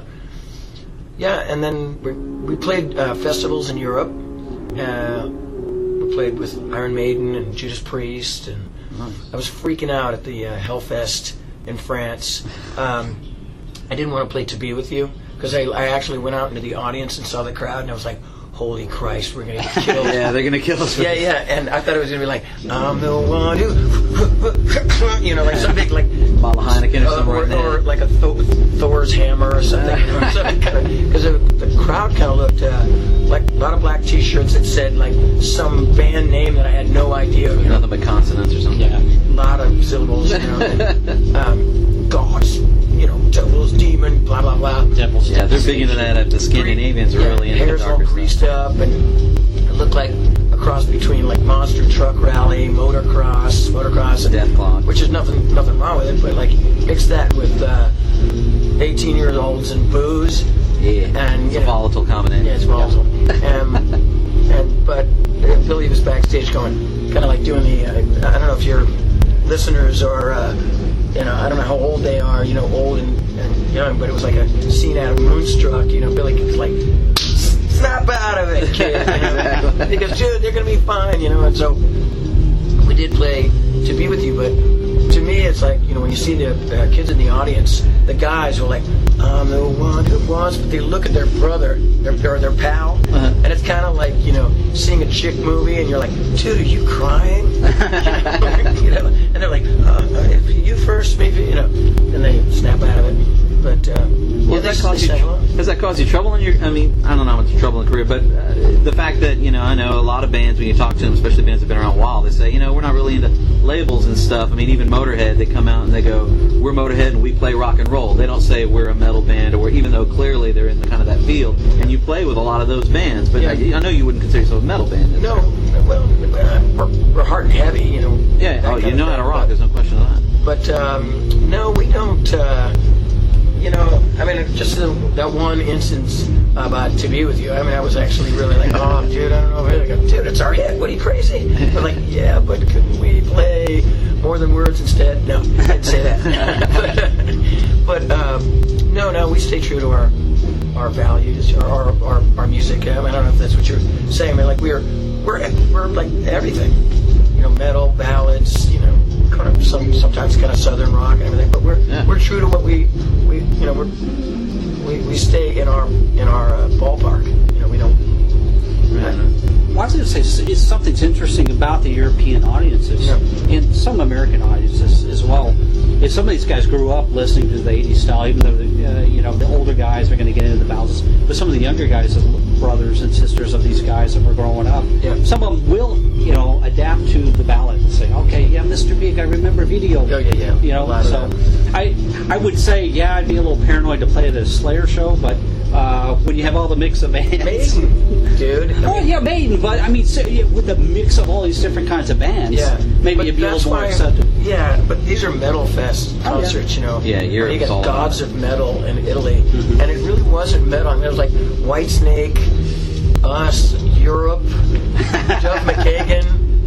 yeah, and then we we played uh, festivals in Europe. Uh, we played with Iron Maiden and Judas Priest, and I was freaking out at the uh, Hellfest in France. Um, I didn't want to play To Be With You because I, I actually went out into the audience and saw the crowd, and I was like, holy Christ, we're going to get killed. Yeah, they're gonna kill us. Yeah, yeah, and I thought it was going to be like, I'm the one who, you know, like some big, like, Bottle of Heineken or uh, something or, right or there. like a Thor, Thor's hammer or something. Because the, the crowd kind of looked uh, like a lot of black T-shirts that said like some band name that I had no idea. You know, Nothing but consonants or something. Yeah. a lot of syllables. You know, and, um, gods, you know, devils, demon, blah blah blah. Devils. Yeah, they're big into that. At the Scandinavians are Yeah, really into the hair's all darker greased stuff. up, and it looked like a cross between like monster truck rally, motocross, motocross, and Death Clock. which is nothing nothing wrong with it, but like mix that with uh, eighteen year olds and booze. Yeah, and it's you a know, volatile combination. Yeah, it's volatile. um, and but uh, Billy was backstage going, kind of like doing the. Uh, I don't know if your listeners are, uh, you know, I don't know how old they are, you know, old and, and young, but it was like a scene out of Moonstruck. You know, Billy was like, snap out of it, kid. You know? He goes, dude, they're gonna be fine, you know. And so we did play To Be With You, but to me, it's like, you know, when you see the uh, kids in the audience, the guys are like, I'm the one who wants, but they look at their brother, their or their pal, Uh-huh. and it's kind of like, you know, seeing a chick movie, and you're like, dude, are you crying? You know, and they're like, uh, if you first, maybe, you know, and they snap out of it. But uh, Well, yeah, does they- that cause you? they sang along. Does that cause you trouble in your? I mean, I don't know how much trouble in a career, but uh, the fact that you know, I know a lot of bands when you talk to them, especially bands that have been around a while, they say, you know, we're not really into labels and stuff. I mean, even Motorhead, they come out and they go, we're Motorhead and we play rock and roll. They don't say we're a metal band, or even though clearly they're in the, kind of that field, and you play with a lot of those bands. But Yeah. I, I know you wouldn't consider yourself a metal band. No, well, uh, we're, we're hard and heavy, you know. Yeah. that Oh, kind you of know how thing, to rock. but- There's no question of that. But um, no, we don't. Uh, you know, I mean, just the, that one instance about To Be With You. I mean, I was actually really like, oh, dude, I don't know. I go, dude, it's our hit. What are you crazy? But like, yeah, but couldn't we play More Than Words instead? No, I didn't say that. but but um, no, no, we stay true to our our values, our our, our, our music. I, mean, I don't know if that's what you're saying. I mean, like we're we're we're like everything. You know, metal, ballads, you know, kind of some sometimes kind of southern rock and everything. But we're Yeah. we're true to what we we you know we're we, we stay in our in our uh, ballpark. You know, we don't. Well, I was going to say, s- it's something's interesting about the European audiences, Yeah. and some American audiences as well. If some of these guys grew up listening to the eighties style, even though the, uh, you know the older guys are going to get into the ballads, but some of the younger guys, the brothers and sisters of these guys that were growing up, Yeah. some of them will, you know, adapt to the ballad and say, okay, yeah, Mister Big, I remember video. Oh, yeah, yeah. You A know, lot of so that. I I would say, yeah, I'd be a little paranoid to play at a Slayer show, but uh, when you have all the mix of bands. Maiden, dude. I Oh mean, yeah, Maiden, but I mean, so, yeah, with the mix of all these different kinds of bands, Yeah, maybe but it'd be a that's little more why- accepted. Yeah, but these are metal fest Oh, yeah. concerts, you know. Yeah, where Europe's you got all about Gods it. of Metal in Italy, Mm-hmm. and it really wasn't metal. I mean, it was like Whitesnake, us, Europe, Duff McKagan.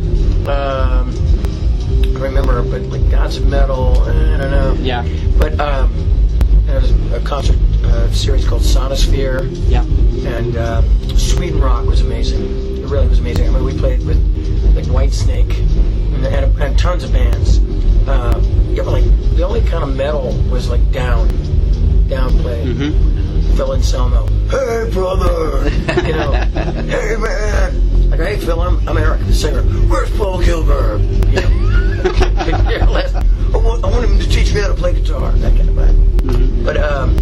Um, I remember, but like Gods of Metal, I don't know. Yeah, But um, there was a concert uh, series called Sonosphere. yeah. And uh, Sweden Rock was amazing. It really was amazing. I mean, we played with like Whitesnake and, and, and tons of bands. Uh, yeah, but like the only kind of metal was like down, downplay. Mm-hmm. Phil Anselmo, hey brother, you know, hey man, like hey Phil, I'm, I'm Eric, the singer. Where's Paul Gilbert? You know, yeah, last, I, want, I want him to teach me how to play guitar. That kind of vibe. Mm-hmm. But um,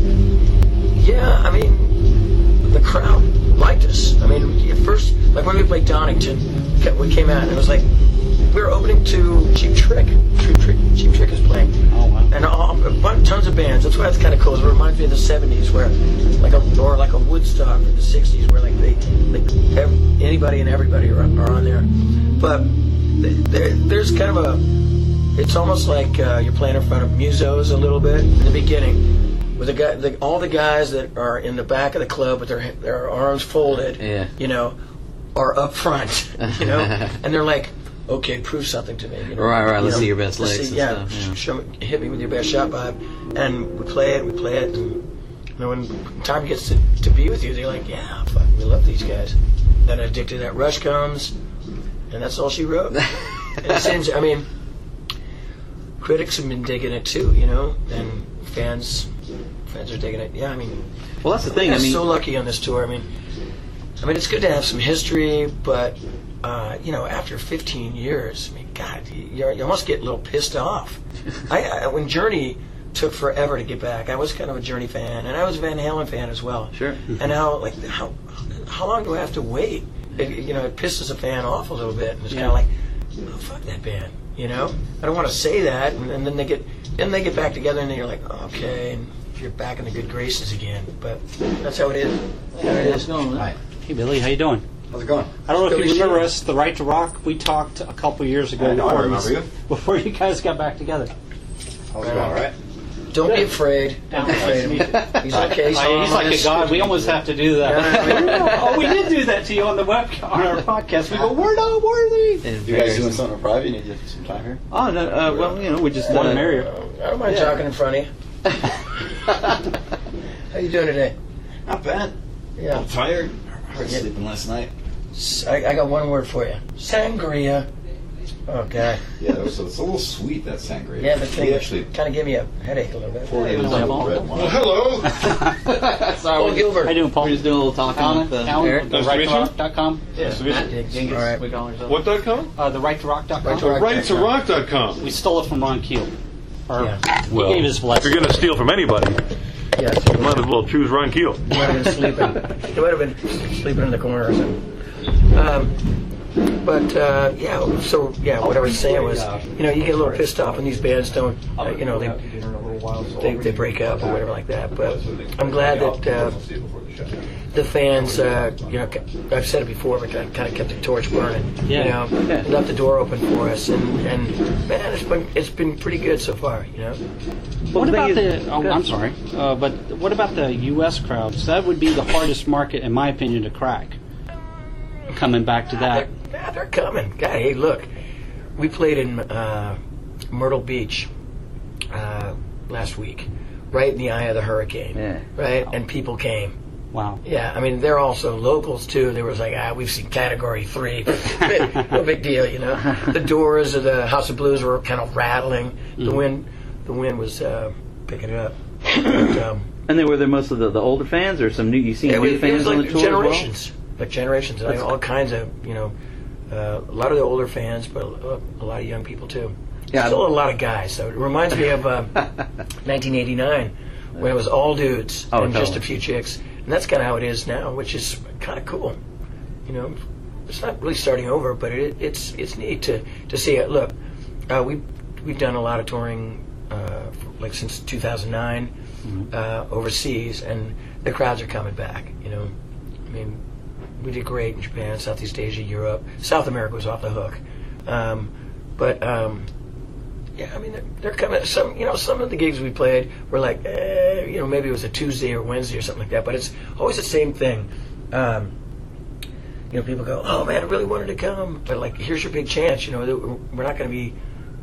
yeah, I mean, the crowd liked us. I mean, at first, like when we played Donington, we came out and it was like we were opening to Cheap Trick. Cheap Trick, Cheap Trick is playing, Oh wow. and all, a bunch, tons of bands. That's why it's kind of cool. It reminds me of the seventies, where like a or like a Woodstock in the sixties, where like they like ev- anybody and everybody are, are on there. But th- there, there's kind of a, it's almost like uh, you're playing in front of musos a little bit in the beginning, with the guy, the, all the guys that are in the back of the club with their their arms folded, Yeah. you know, are up front, you know, and they're like, okay, prove something to me. You know? Right, right, You let's know, see your best let's licks see- and yeah, stuff, yeah. Show me, hit me with your best shot, Bob. And we play it, we play it, and you know, when time gets to, to be with you, they're like, yeah, fuck, we love these guys. Then Addicted to That Rush comes, and that's all she wrote. And it seems, I mean, critics have been digging it too, you know, and fans, fans are digging it. Yeah, I mean, Well, that's the thing. I'm I mean, so lucky on this tour. I mean, I mean, it's good to have some history, but uh, you know, after fifteen years, I mean, God, you, you almost get a little pissed off. I, I when Journey took forever to get back, I was kind of a Journey fan, and I was a Van Halen fan as well. Sure. And now, like, how how long do I have to wait? It, you know, it pisses a fan off a little bit, and it's Yeah. kind of like, oh, fuck that band. You know, I don't want to say that, and, and then they get then they get back together, and then you're like, okay, and you're back in the good graces again. But that's how it is. That's how it is. going, man? Hey Billy, how you doing? How's it going? I don't know if Still you remember machine. us, The Right to Rock. We talked a couple years ago I know, I before, remember you. before you guys got back together. How's it going, all right? Don't be afraid. Don't be afraid. He's okay. He's, Oh, he's like a harmless. god. We almost have to do that. Oh, we did do that to you on the web on our podcast. We go, we're not worthy. You guys doing something private? You need some time here? Oh no, uh, well you know we just One uh, Marriott. I don't mind talking in front of you. How you doing today? Not bad. Yeah. I'm tired. Hard sleeping last night. S- I, I got one word for you. Sangria. Okay. Yeah, it was, it's a little sweet, that sangria. Yeah, the thing We actually kind of gave me a headache a little bit. poured it was into like- red wine. Well, hello. Sorry, Oh, we- Gilbert. How you doing, Paul? we're just doing a little talking Alan, with uh, Alan, Eric. the Nice right to to meet you. rock dot com. Yeah, Matt Diggs. All right. we call ourselves. What dot com? Uh, the right to rock dot com. Right to rock. Right to rock dot com. We stole it from Ron Keel. Or Yeah. he gave his If blessing. you're going to steal from anybody, Yeah, so you might as well choose Ron Keel. He might have been sleeping. He might have been sleeping in the corner or something. Um, but uh, yeah, so yeah, what I was saying was, you know, you get a little pissed off when these bands don't, uh, you know, they, they they break up or whatever like that. But I'm glad that uh, the fans, uh, you know, I've said it before, but kind of kept the torch burning. Yeah. You know, Yeah. left the door open for us, and, and man, it's been it's been pretty good so far. You know. What the about thing is- the? Oh, I'm sorry, uh, but what about the U S crowds? That would be the hardest market, in my opinion, to crack. Coming back to that, They're, yeah, they're coming. God, hey, look, we played in uh, Myrtle Beach uh, last week, right in the eye of the hurricane. Yeah. Right, and people came. wow. Yeah, I mean they're also locals too. They was like, ah, we've seen Category Three, no big deal, you know. The doors of the House of Blues were kind of rattling. The wind, the wind was uh, picking it up. But, um, And they were there most of the, the older fans, or some new. You seen yeah, new it, it fans was on like the tour generations, like generations, like all kinds of, you know, uh, a lot of the older fans, but a, a lot of young people too. Yeah, Still a lot of guys. So it reminds me of uh, nineteen eighty-nine when it was all dudes Oh, and just a totally. few chicks, and that's kind of how it is now, which is kind of cool. You know, it's not really starting over, but it, it's it's neat to to see it. Look, uh, we we've done a lot of touring, uh, like since two thousand nine. Uh, overseas, and the crowds are coming back. You know, I mean, we did great in Japan, Southeast Asia, Europe, South America was off the hook. Um, but um, yeah, I mean, they're, they're coming. Some, you know, some of the gigs we played were like, eh, you know, maybe it was a Tuesday or Wednesday or something like that. But it's always the same thing. Um, you know, people go, "Oh man, I really wanted to come," but like, here's your big chance. You know, that we're not going to be.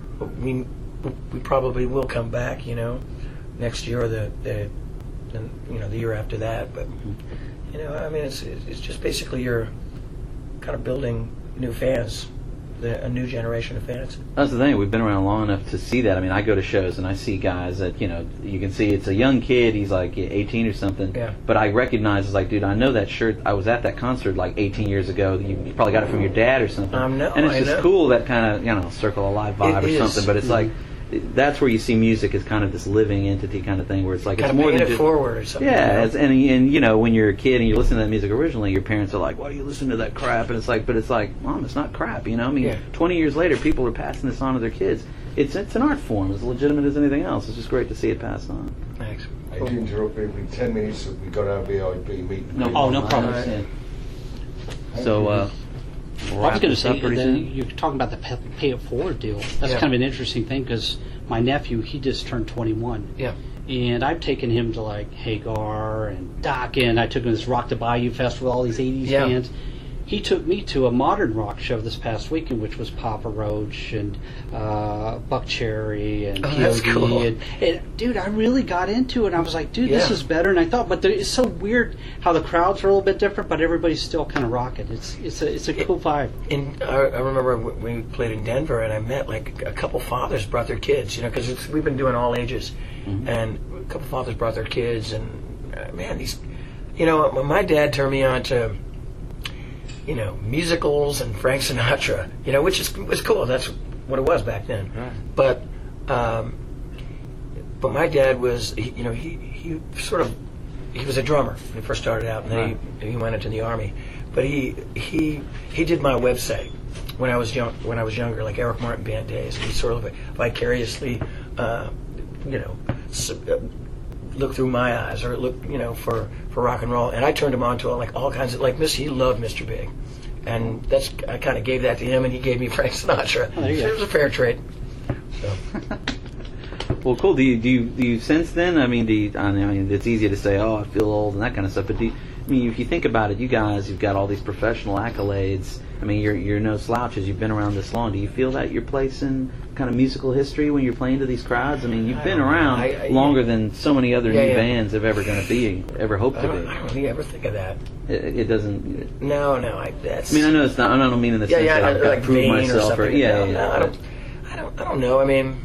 We we probably will come back. You know. Next year or the, the, the you know the year after that, but you know I mean it's it's just basically you're kind of building new fans, the, a new generation of fans. That's the thing. We've been around long enough to see that. I mean, I go to shows and I see guys that, you know, you can see it's a young kid. He's like eighteen or something. Yeah. But I recognize, it's like, dude, I know that shirt. I was at that concert like eighteen years ago. You, you probably got it from your dad or something. Um, no, and it's I just know. cool, that kind of, you know, Circle of Life vibe It or is. something. But it's Mhm. like, that's where you see music as kind of this living entity kind of thing, where it's like, Kind it's of more paying than it just, forward or something. yeah, you know? it's, and and you know, when you're a kid and you listen to that music originally, your parents are like, "Why do you listen to that crap?" And it's like, but it's like, Mom, it's not crap, you know. I mean, Yeah. twenty years later, people are passing this on to their kids. It's it's an art form, as legitimate as anything else. It's just great to see it passed on. Thanks. I do interrupt every ten minutes. We got our V I P meeting. No, Oh, no problem. Yeah. So, uh, we'll I was wrap going to this say, up pretty the, soon. you're talking about the pay, pay it forward deal. That's Yeah. kind of an interesting thing because my nephew, he just turned twenty-one. Yeah. And I've taken him to like Hagar and Dokken. I took him to this Rock the Bayou Festival with all these eighties Yeah. bands. He took me to a modern rock show this past weekend, which was Papa Roach and uh, Buck Cherry and Oh, P O D. that's cool. And, and dude, I really got into it. I was like, dude, this Yeah. is better than I thought. But there, it's so weird how the crowds are a little bit different, but everybody's still kind of rocking. It's it's a it's a cool vibe. In, I, I remember when we played in Denver, and I met like a couple fathers brought their kids, you know, because we've been doing all ages, and a couple fathers brought their kids, and uh, man, these, you know, my dad turned me on to, you know, musicals and Frank Sinatra, you know, which is was cool. That's what it was back then. Right. But, um, but my dad was, he, you know, he he sort of, he was a drummer when he first started out, and then he, he went into the army. But he he he did my website when I was young, when I was younger, like Eric Martin Band days. He sort of vicariously, uh, you know, s- uh, look through my eyes or look, you know, for, for rock and roll. And I turned him on to like all kinds of, like Miss, he loved Mister Big. and that's I kind of gave that to him, and he gave me Frank Sinatra. Oh, there you so go. it was a fair trade. So. Well, cool. Do you do you, do you sense then? I mean, do you, I mean, it's easy to say, "Oh, I feel old" and that kind of stuff. But do you, I mean, if you think about it, you guys, you've got all these professional accolades. I mean, you're you're no slouches. You've been around this long. Do you feel that your place in kind of musical history when you're playing to these crowds? I mean, you've been around I, I, longer than so many other Yeah, new yeah. bands have ever going to be, ever hope I to don't, be. I don't really ever think of that. It, it doesn't. No, no, I, that's. I mean, I know it's not. I don't mean in the yeah, sense yeah, that I've got like to prove vain or myself, something. or yeah, no, yeah. no, I but- don't, I don't, I don't know. I mean,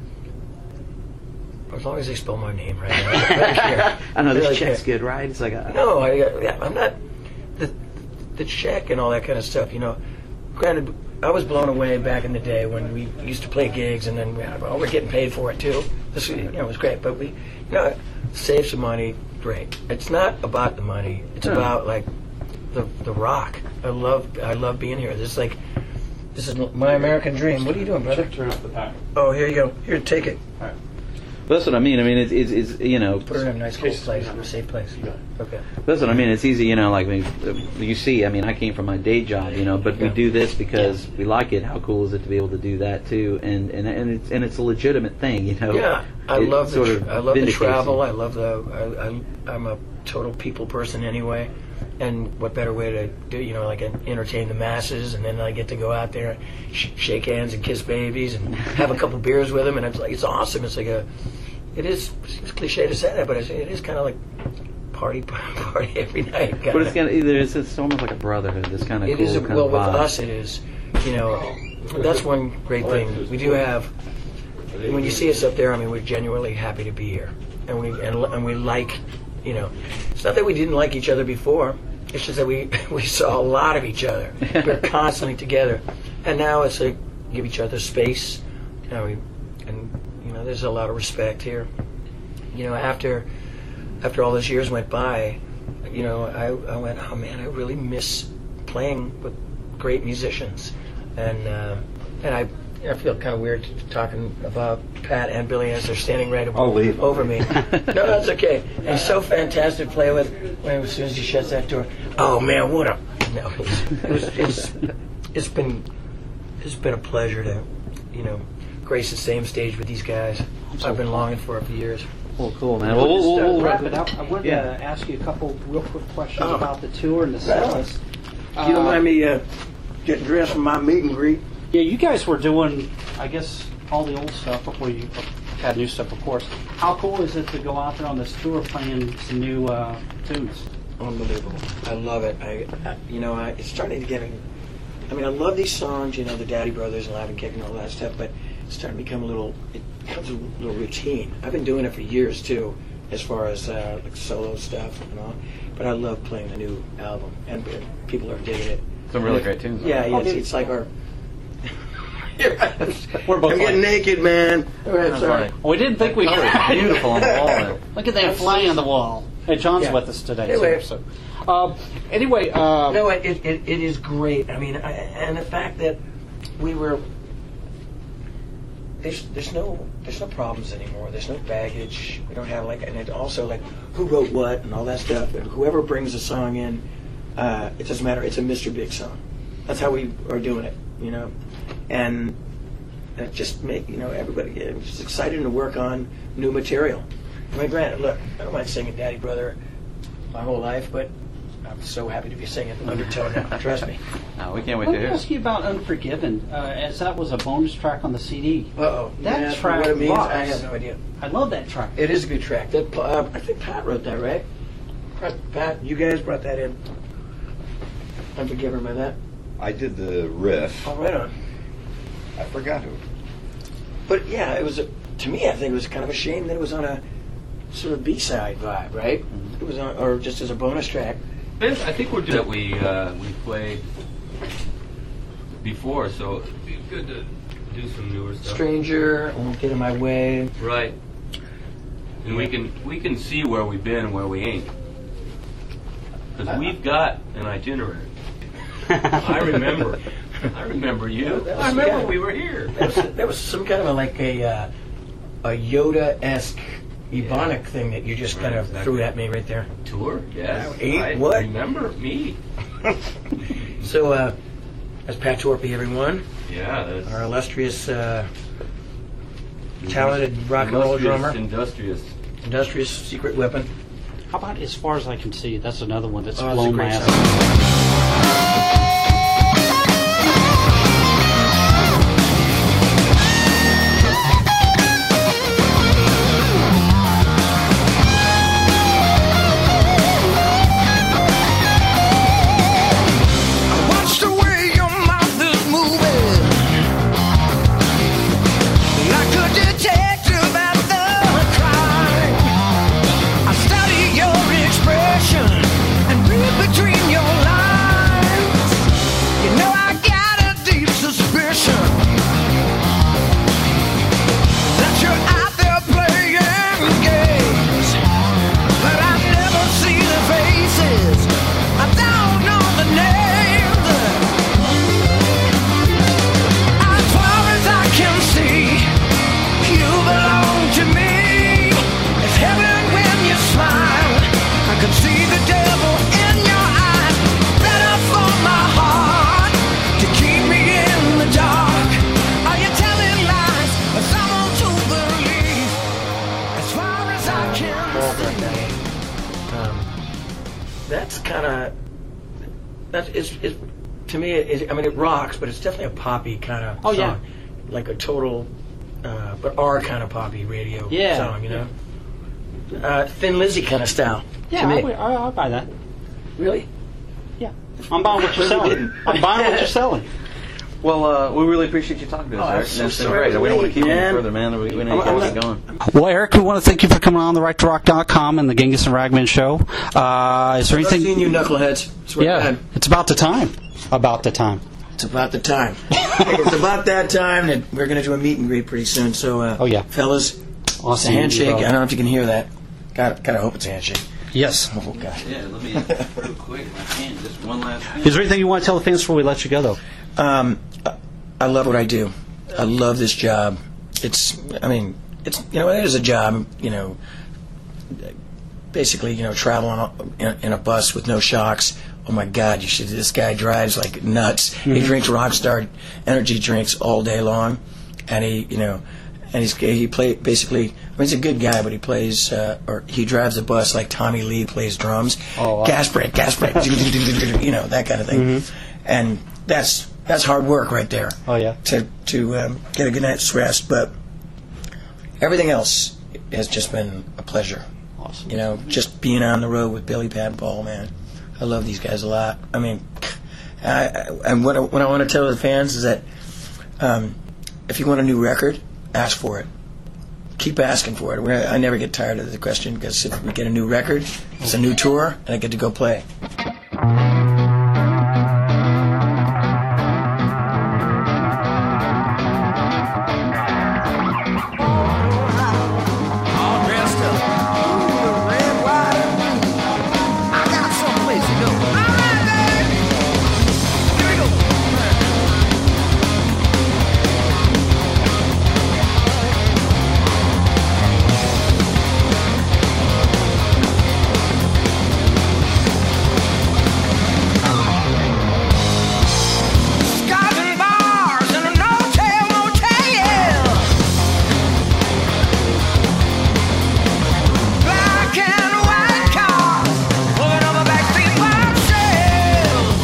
as long as they spell my name right. I don't really care. I know this Really check's care. good, right? It's like a, No, I, yeah, I'm not. The, the check and all that kind of stuff, you know. Granted, I was blown away back in the day when we used to play gigs and then we, oh, we're getting paid for it too. This, you know, it was great, but we, you know, save some money, great. It's not about the money. It's No. about like the the rock. I love I love being here. This is like this is my American dream. What are you doing, brother? Turn off the power. Oh, here you go. Here, take it. That's what I mean. I mean, it's, it's, it's you know. Put her in a nice cool place, a safe place. Okay. That's what I mean. It's easy, you know. Like when you see, I mean, I came from my day job, you know, but we Yeah. do this because we like it. How cool is it to be able to do that too? And and and it's and it's a legitimate thing, you know. Yeah, I It love the sort tr- of I love the vindicates travel. you. I love the. I, I, I'm a total people person anyway, and what better way to do you know like entertain the masses, and then I get to go out there, sh- shake hands and kiss babies, and have a couple beers with them, and it's like it's awesome. It's like a. It is it's cliche to say that, but it's, it is kind of like party party every night. Kinda. But it's kind of either it's, it's almost like a brotherhood. It's kind of It cool. is a, kind well of with vibe. us. It is, you know, that's one great thing we do have. When you see us up there, I mean, we're genuinely happy to be here, and we and, and we like, you know, it's not that we didn't like each other before. It's just that we we saw a lot of each other. We're constantly together, and now it's like give each other space, and we and you know, there's a lot of respect here. You know, after after all those years went by, you know, I, I went, oh man, I really miss playing with great musicians, and uh, and I I feel kind of weird talking about Pat and Billy as they're standing right ab- I'll leave. over me. No, that's okay. And he's so fantastic to play with. When, as soon as he shuts that door, oh man, what a no! It's, it was, it's it's been it's been a pleasure to you know grace the same stage with these guys. I've been longing for it for years. Well, cool, man. Well, we'll, Just, uh, we'll, we'll, wrap it up. I wanted Yeah. to ask you a couple real quick questions Oh. about the tour and the set list. If you don't mind me uh, getting dressed for my meet and greet. Yeah, you guys were doing, I guess, all the old stuff before you had new stuff, of course. How cool is it to go out there on this tour playing some new uh, tunes? Unbelievable. I love it. I, I you know, I, it's starting to get. I mean, I love these songs. You know, the Daddy Brothers and Laughing Kick and all that stuff. But it's starting to become a little. It becomes a little routine. I've been doing it for years too, as far as uh, like solo stuff and all. But I love playing the new album, and uh, people are digging it. Some really great tunes. Yeah, yeah. Oh, It's, dude. it's like our. We're both I'm like- getting naked, man. All right, sorry. We didn't think we could. Beautiful on the wall. Man. Look at that fly on the wall. Hey, John's Yeah. with us today. Anyway. Too, so. Um, anyway, uh, No, it, it, it, it is great. I mean, I, and the fact that we were there's there's no there's no problems anymore. There's no baggage. We don't have like, and it also like who wrote what and all that stuff. And whoever brings a song in, uh, it doesn't matter. It's a Mister Big song. That's how we are doing it, you know. And it just make you know everybody is just excited to work on new material. I mean, granted, look, I don't mind singing Daddy Brother my whole life, but I'm so happy to be singing Undertow now. Trust me. No, we can't wait let to me hear ask it. you about Unforgiven, uh, as that was a bonus track on the C D. Uh-oh. That You asked me track what it means? rocks. I have no idea. I love that track. It is a good track. That uh, I think Pat wrote that, right? Pat, Pat, you guys brought that in. Unforgiven, remember that? I did the riff. Oh, right on. I forgot who. But yeah, it was a, to me. I think it was kind of a shame that it was on a sort of B-side vibe, right? It was on, or just as a bonus track. I think we're doing that we uh, we played before, so it'd be good to do some newer stuff. Stranger, Won't Get in My Way. Right. And we can we can see where we've been and where we ain't. Because we've got an itinerary. I remember. I remember you. I remember we were here. That was, that was some kind of a, like a uh, a Yoda-esque Ebonic thing that you just kind of exactly. through at me right there. Tour? Yes. Eight I what? remember me. So, uh, that's Pat Torpy, everyone. Yeah, that's Our illustrious, uh, talented rock and roll illustrious, drummer. industrious. Industrious secret weapon. How about As Far As I Can See? That's another one that's Oh, that's a blown my great ass. Watch the way your mouth is moving, like a detective at the crime. I study your expression and read between your lines. You know I got a deep suspicion that you're out there playing games, but I never see the faces. I don't know the names. As far as I can see, you belong to me. It's heaven when you smile. I can see the devil in your eyes. Better for my heart to keep me in the dark. Are you telling lies for someone to believe? As far as I can see. Um, that's kind of that's it's, it's to me. It, I mean, it rocks, but it's definitely a poppy kind of Oh, song, yeah. like a total, uh, but our kind of poppy radio Yeah. song, you know. Uh, Thin Lizzy kind of style. Yeah, to me. I, would- I, I'll buy that. Really? Yeah. I'm buying what you're selling. I'm buying what you're selling. Well, uh, we really appreciate you talking to us, Oh, I'm Eric. so That's been sorry great. We don't want to keep man. you further, man. We, we need to I'm- get I'm- going. Well, Eric, we want to thank you for coming on the right to rock dot com and the Genghis and Ragman show. Uh, is there I've anything? seen you knuckleheads. Swear to Yeah, God. it's about the time. About the time. It's about the time. It's about that time that we're going to do a meet and greet pretty soon. So, uh, Oh, yeah. fellas, I'll it's a see you, handshake. bro. I don't know if you can hear that. God, God, I hope it's a handshake. Yes. Oh, God. Yeah, let me, real quick, my hand, just one last thing. Is there anything you want to tell the fans before we let you go, though? Um, I love what I do. I love this job. It's, I mean, it's, you know, it is a job, you know, basically, you know, traveling in a, in a bus with no shocks. Oh my God, you should, this guy drives like nuts. He drinks Rockstar energy drinks all day long. And he, you know, and he's, he play basically, I mean, he's a good guy, but he plays, uh, or he drives a bus like Tommy Lee plays drums. Oh, wow. Gas brake, gas brake, you know, that kind of thing. And that's, that's hard work right there. Oh, yeah. To, to um, get a good night's rest. But everything else has just been a pleasure. Awesome. You know, just being on the road with Billy, Pat, and Paul, man. I love these guys a lot. I mean, I, I, and what I, what I want to tell the fans is that um, if you want a new record, ask for it. Keep asking for it. We're, I never get tired of the question because if we get a new record, it's a new tour, and I get to go play. All dressed up. Ooh, red, white, and blue. I got someplace to go. All right, baby. Here we go. Scotch and bars and a no-tail motel. Black and white cars pulling over backstreet by themselves.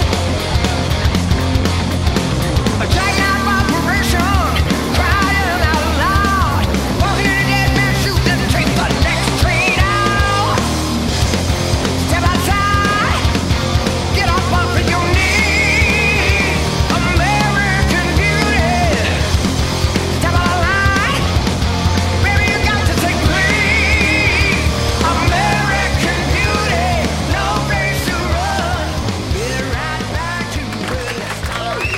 A jacked operation, crying out loud. Walking in a dead man's shoes and take the next train out. Step outside, get up off of your knees. American beauty, step out of line. Baby, you got to take lead. American beauty, no place to run. Get right back to where you started.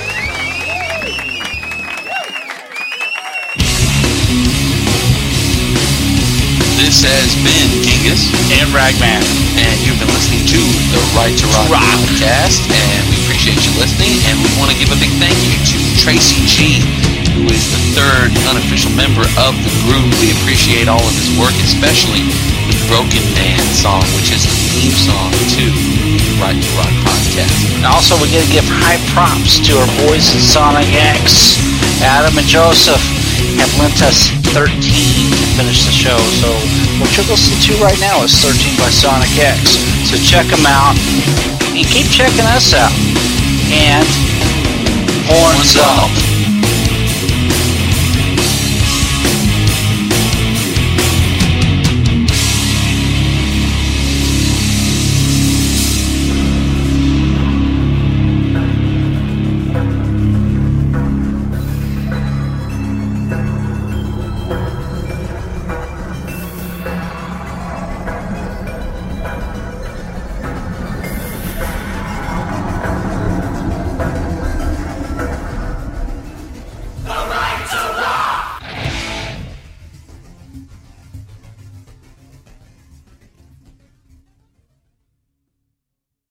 This has been Genghis And Ragman. and you've been listening to the Right to Rock, Rock. podcast, and we appreciate you listening, and we want to give a big thank you to Tracy G, who is the third unofficial member of the group. We appreciate all of his work, especially with the Broken Dance song, which is the theme song to Right to Rock podcast. And also, we're going to give high props to our boys at Sonic X. Adam and Joseph have lent us thirteen to finish the show. So what you're listening to right now is thirteen by Sonic X. So check them out and keep checking us out. And horns up.